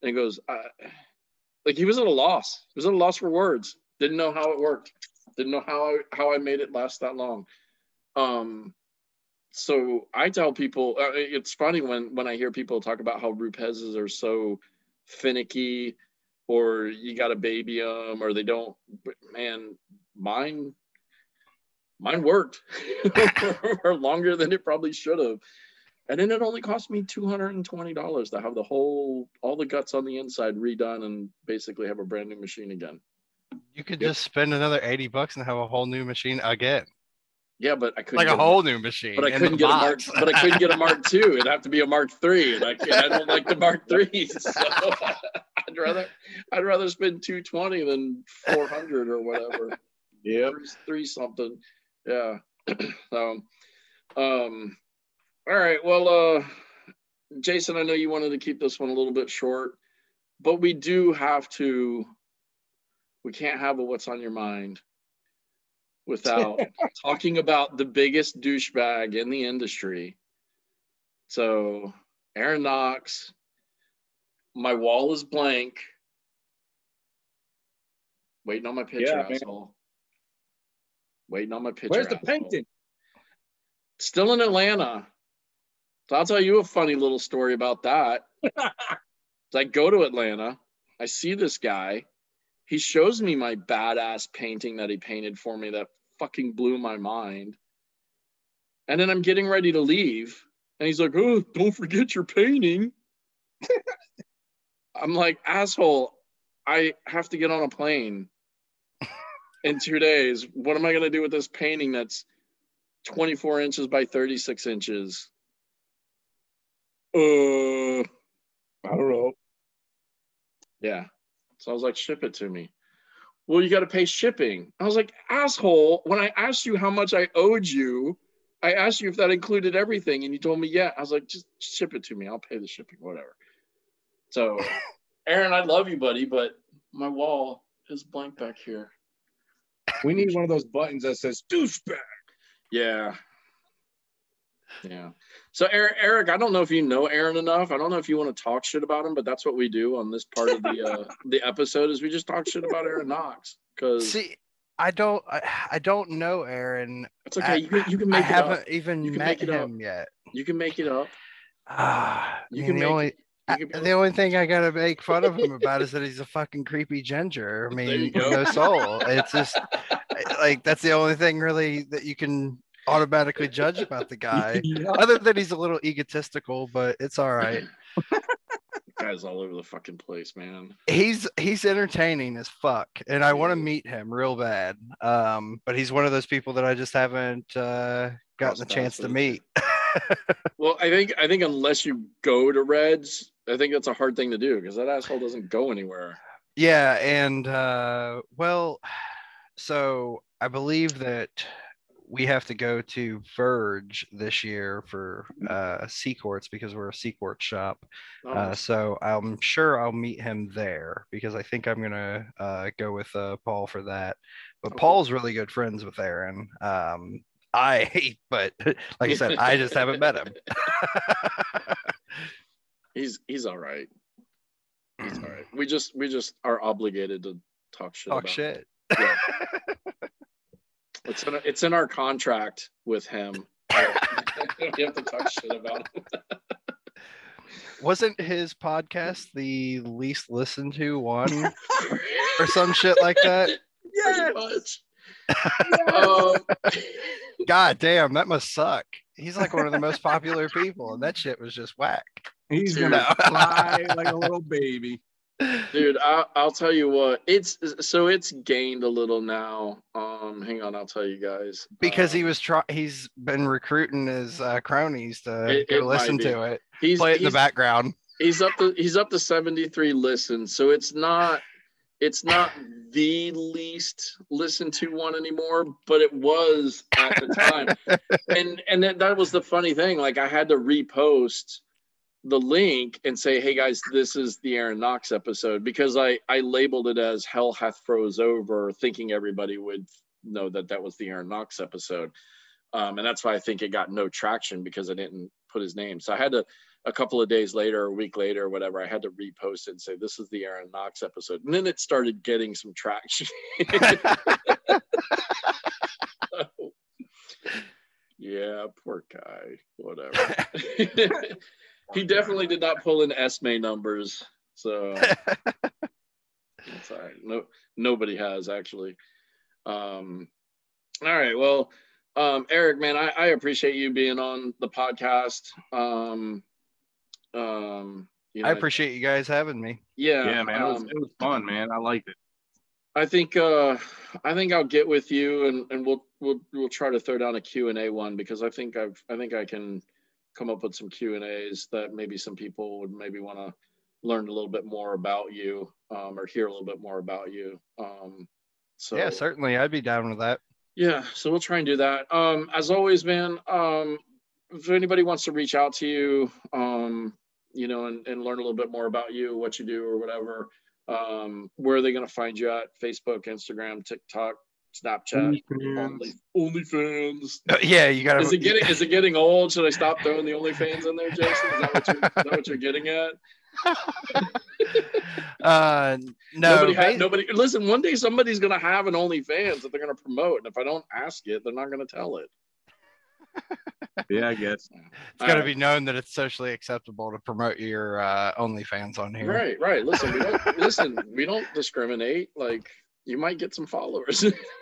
Speaker 1: And he goes, uh, like he was at a loss. He was at a loss for words. Didn't know how it worked. Didn't know how I, how I made it last that long. Um, so I tell people, uh, it's funny when, when I hear people talk about how Rupezes are so finicky, or you got to baby them, or they don't, man, mine, mine worked for longer than it probably should have. And then it only cost me two hundred twenty dollars to have the whole, all the guts on the inside redone and basically have a brand new machine again.
Speaker 4: You could
Speaker 1: Yep.
Speaker 4: just spend another eighty bucks and have a whole new machine again.
Speaker 1: Yeah, but I couldn't
Speaker 4: Like a
Speaker 1: get
Speaker 4: whole
Speaker 1: Mark,
Speaker 4: new machine.
Speaker 1: but I
Speaker 4: in
Speaker 1: couldn't
Speaker 4: the
Speaker 1: get
Speaker 4: box.
Speaker 1: a Mark, but I couldn't get a Mark two. It'd have to be a Mark three, and I, and I don't like the Mark threes. So I'd rather, I'd rather spend two twenty than four hundred or whatever.
Speaker 5: Yep.
Speaker 1: Three, three something. Yeah. So, um, all right. Well, uh, Jason, I know you wanted to keep this one a little bit short, but we do have to. We can't have a what's on your mind without talking about the biggest douchebag in the industry. So, Aaron Knox, my wall is blank. Waiting on my picture,
Speaker 5: Yeah, man.
Speaker 1: asshole. Waiting on my picture.
Speaker 5: Where's the
Speaker 1: asshole.
Speaker 5: painting?
Speaker 1: Still in Atlanta. So I'll tell you a funny little story about that. So I go to Atlanta. I see this guy. He shows me my badass painting that he painted for me that fucking blew my mind. And then I'm getting ready to leave. And he's like, oh, don't forget your painting. I'm like, asshole, I have to get on a plane in two days. What am I going to do with this painting that's twenty-four inches by thirty-six inches? Uh, I don't know. Yeah. So I was like, ship it to me. Well, you got to pay shipping. I was like, asshole, when I asked you how much I owed you, I asked you if that included everything, and you told me, yeah. I was like, just ship it to me. I'll pay the shipping, whatever. So, Aaron, I love you, buddy, but my wall is blank back here.
Speaker 5: We need one of those buttons that says douchebag.
Speaker 1: Yeah. Yeah. So, Eric, Eric, I don't know if you know Aaron enough. I don't know if you want to talk shit about him, but that's what we do on this part of the uh, the episode is we just talk shit about Aaron Knox. Because
Speaker 4: See, I don't, I, I don't know Aaron.
Speaker 1: it's okay.
Speaker 4: I,
Speaker 1: You can you can make
Speaker 4: I
Speaker 1: it
Speaker 4: haven't
Speaker 1: up.
Speaker 4: even
Speaker 1: You can
Speaker 4: met
Speaker 1: make it up.
Speaker 4: him yet.
Speaker 1: You can make it up.
Speaker 4: Ah,
Speaker 1: You
Speaker 4: I
Speaker 1: can
Speaker 4: mean, the
Speaker 1: make
Speaker 4: only
Speaker 1: it. You
Speaker 4: I-
Speaker 1: can be
Speaker 4: the only thing I gotta make fun of him about is that he's a fucking creepy ginger. I
Speaker 1: There you
Speaker 4: mean,
Speaker 1: go.
Speaker 4: no soul. It's just like that's the only thing really that you can automatically judge about the guy.
Speaker 5: Yeah.
Speaker 4: Other than he's a little egotistical, but it's all right.
Speaker 1: Guy's all over the fucking place, man.
Speaker 4: He's he's entertaining as fuck, and I want to meet him real bad. Um, but he's one of those people that I just haven't uh, gotten
Speaker 1: Cross
Speaker 4: the
Speaker 1: paths
Speaker 4: chance to
Speaker 1: with.
Speaker 4: meet.
Speaker 1: Well, I think I think unless you go to Reds, I think that's a hard thing to do because that asshole doesn't go anywhere.
Speaker 4: Yeah, and uh, well, so I believe that we have to go to Verge this year for uh, Seacourts because we're a Seacourt shop.
Speaker 1: Oh,
Speaker 4: Uh, so I'm sure I'll meet him there because I think I'm gonna uh, go with uh, Paul for that. But
Speaker 1: Okay.
Speaker 4: Paul's really good friends with Aaron. Um, I, but like I said, I just haven't met him.
Speaker 1: he's he's all right. He's all right. We just we just are obligated to talk shit.
Speaker 4: Talk
Speaker 1: about
Speaker 4: shit.
Speaker 1: Him. Yeah. It's in it's in our contract with him. We have to talk shit about him.
Speaker 4: Wasn't his podcast the least listened to one or some shit like that?
Speaker 1: Pretty much. Um,
Speaker 4: God damn, that must suck. He's like one of the most popular people, and that shit was just whack.
Speaker 5: He's
Speaker 1: Dude.
Speaker 5: gonna cry like a little baby.
Speaker 1: dude, I, I'll tell you what. It's so it's gained a little now. Um, hang on, I'll tell you guys.
Speaker 4: Because
Speaker 1: um,
Speaker 4: he was try he's been recruiting his uh, cronies to
Speaker 1: It-
Speaker 4: go
Speaker 1: it might
Speaker 4: listen
Speaker 1: be.
Speaker 4: to it,
Speaker 1: he's
Speaker 4: play it in the
Speaker 1: he's,
Speaker 4: background.
Speaker 1: he's up to he's up to seventy-three listens, so it's not it's not the least listened to one anymore, but it was at the time. and and that, that was the funny thing. Like I had to repost the link and say, hey guys, this is the Aaron Knox episode, because I I labeled it as Hell Hath Froze Over, thinking everybody would know that that was the Aaron Knox episode. Um, and that's why I think it got no traction, because I didn't put his name. So I had to a couple of days later, or a week later, or whatever, I had to repost it and say, this is the Aaron Knox episode. And then it started getting some traction. So, yeah, poor guy. Whatever. He definitely did not pull in Esme numbers. So it's all right. No, nobody has actually. Um, all right. Well, um, Eric, man, I, I appreciate you being on the podcast. Um, um, you know,
Speaker 4: I appreciate you guys having me.
Speaker 1: Yeah,
Speaker 5: Yeah, man, it was,
Speaker 1: um,
Speaker 5: it was fun, man. I liked it.
Speaker 1: I think uh, I think I'll get with you and, and we'll we'll we'll try to throw down a Q and A one, because I think I've I think I can come up with some Q and A's that maybe some people would maybe want to learn a little bit more about you, um, or hear a little bit more about you. Um, so
Speaker 4: Yeah, certainly, I'd be down with that.
Speaker 1: Yeah, so we'll try and do that. Um, as always, man, um, if anybody wants to reach out to you, um, you know, and, and learn a little bit more about you, what you do or whatever, um, where are they going to find you at? Facebook, Instagram, TikTok, Snapchat, Only, OnlyFans.
Speaker 4: Uh, yeah, you gotta.
Speaker 1: Is it getting is it getting old? Should I stop throwing the OnlyFans in there, Jason? Is that what you're, is that what you're getting at?
Speaker 4: uh, no,
Speaker 1: nobody, ha-
Speaker 4: bas-
Speaker 1: nobody. Listen, one day somebody's gonna have an OnlyFans that they're gonna promote, and if I don't ask it, they're not gonna tell it.
Speaker 5: Yeah, I guess.
Speaker 4: It's got to be known that it's socially acceptable to promote your uh, OnlyFans on here.
Speaker 1: Right, right. Listen, we don't listen. We don't discriminate. Like, you might get some followers.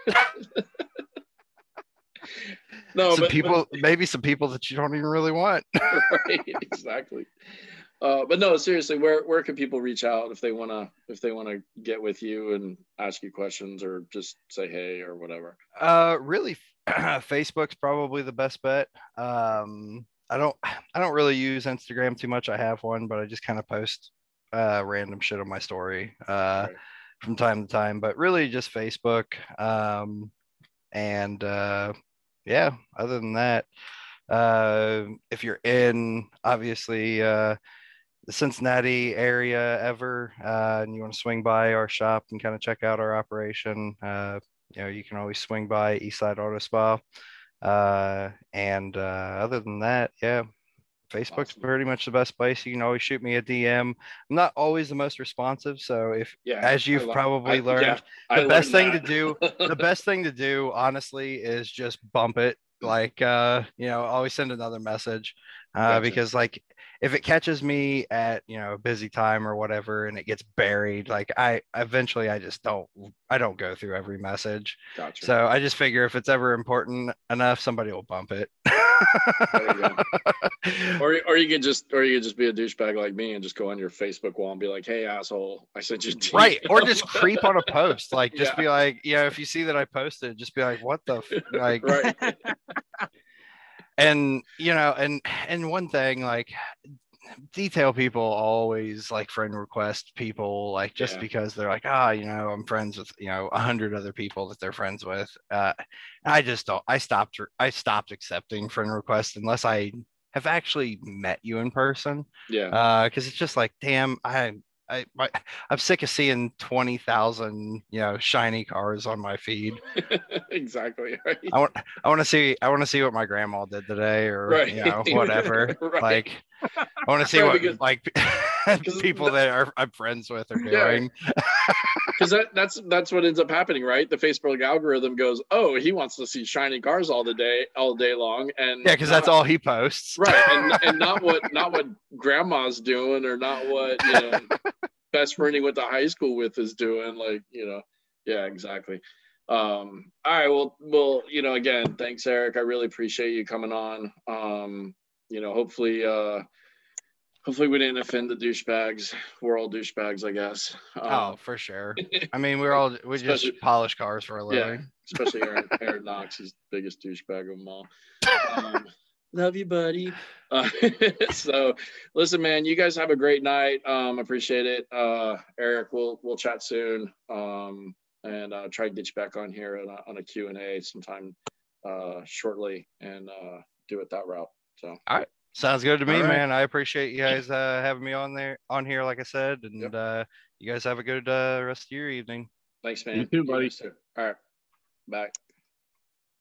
Speaker 1: No,
Speaker 4: some
Speaker 1: but
Speaker 4: people,
Speaker 1: but,
Speaker 4: maybe some people that you don't even really want.
Speaker 1: Right, exactly. Uh, but no, seriously, where where can people reach out if they wanna if they wanna get with you and ask you questions or just say hey or whatever?
Speaker 4: Uh, really, Facebook's probably the best bet. Um, I don't I don't really use Instagram too much. I have one, but I just kind of post uh random shit on my story uh right. from time to time. But really, just Facebook. Um, and uh, yeah, other than that, uh, if you're in obviously uh the Cincinnati area ever, uh, and you want to swing by our shop and kind of check out our operation, uh, you know, you can always swing by Eastside Auto Spa. Uh, and uh, other than that, yeah, Facebook's awesome. Pretty much the best place. You can always shoot me a D M. I'm not always the most responsive, so if, yeah, as you've love, probably I, learned, yeah, the best thing that. to do, the best thing to do, honestly, is just bump it. Like, uh, you know, always send another message, uh, gotcha. Because like, if it catches me at, you know, a busy time or whatever, and it gets buried, like I eventually I just don't, I don't go through every message. Gotcha. So I just figure if it's ever important enough, somebody will bump it.
Speaker 1: There you go. Or, or you could just, or you could just be a douchebag like me and just go on your Facebook wall and be like, "Hey, asshole, I sent you." A
Speaker 4: right. Or just creep on a post, like just yeah. be like, you know, if you see that I posted, just be like, "What the f-? Like?" Right. And you know, and and one thing, like, detail people always like friend request people, like just yeah. because they're like, ah, oh, you know, I'm friends with, you know, a hundred other people that they're friends with. Uh, I just don't. I stopped. I stopped accepting friend requests unless I have actually met you in person.
Speaker 1: Yeah.
Speaker 4: Uh, because it's just like, damn, I. I, I I'm sick of seeing twenty thousand, you know, shiny cars on my feed.
Speaker 1: Exactly. Right.
Speaker 4: I want I want to see I want to see what my grandma did today, or right. you know, whatever. Right. Like, I want to see right, what because, like people that are I'm friends with are doing.
Speaker 1: Because yeah. that, that's that's what ends up happening, right? The Facebook algorithm goes, oh, he wants to see shiny cars all the day, all day long, and
Speaker 4: yeah, because that's all he posts,
Speaker 1: right? And and not what not what grandma's doing, or not what, you know, best friend he went to high school with is doing. Like, you know, yeah, exactly. Um, all right, well, well, you know, again, thanks, Eric. I really appreciate you coming on. Um, you know, hopefully, uh, hopefully we didn't offend the douchebags. We're all douchebags, I guess. Um,
Speaker 4: oh, for sure. I mean, we're all we just polish cars for a living.
Speaker 1: Yeah, especially Aaron, Aaron Knox, he's the biggest douchebag of them all. Um, love you, buddy. Uh, so, listen, man, you guys have a great night. Um, appreciate it. Uh, Eric, we'll we'll chat soon. Um, and uh, try to get you back on here on a, on a Q and A sometime uh, shortly, and uh, do it that route. So,
Speaker 4: all right, sounds good to me, right. man. I appreciate you guys uh, having me on there, on here, like I said, and yep. uh, you guys have a good uh, rest of your evening.
Speaker 1: Thanks, man.
Speaker 5: You too, buddy.
Speaker 1: All right, bye.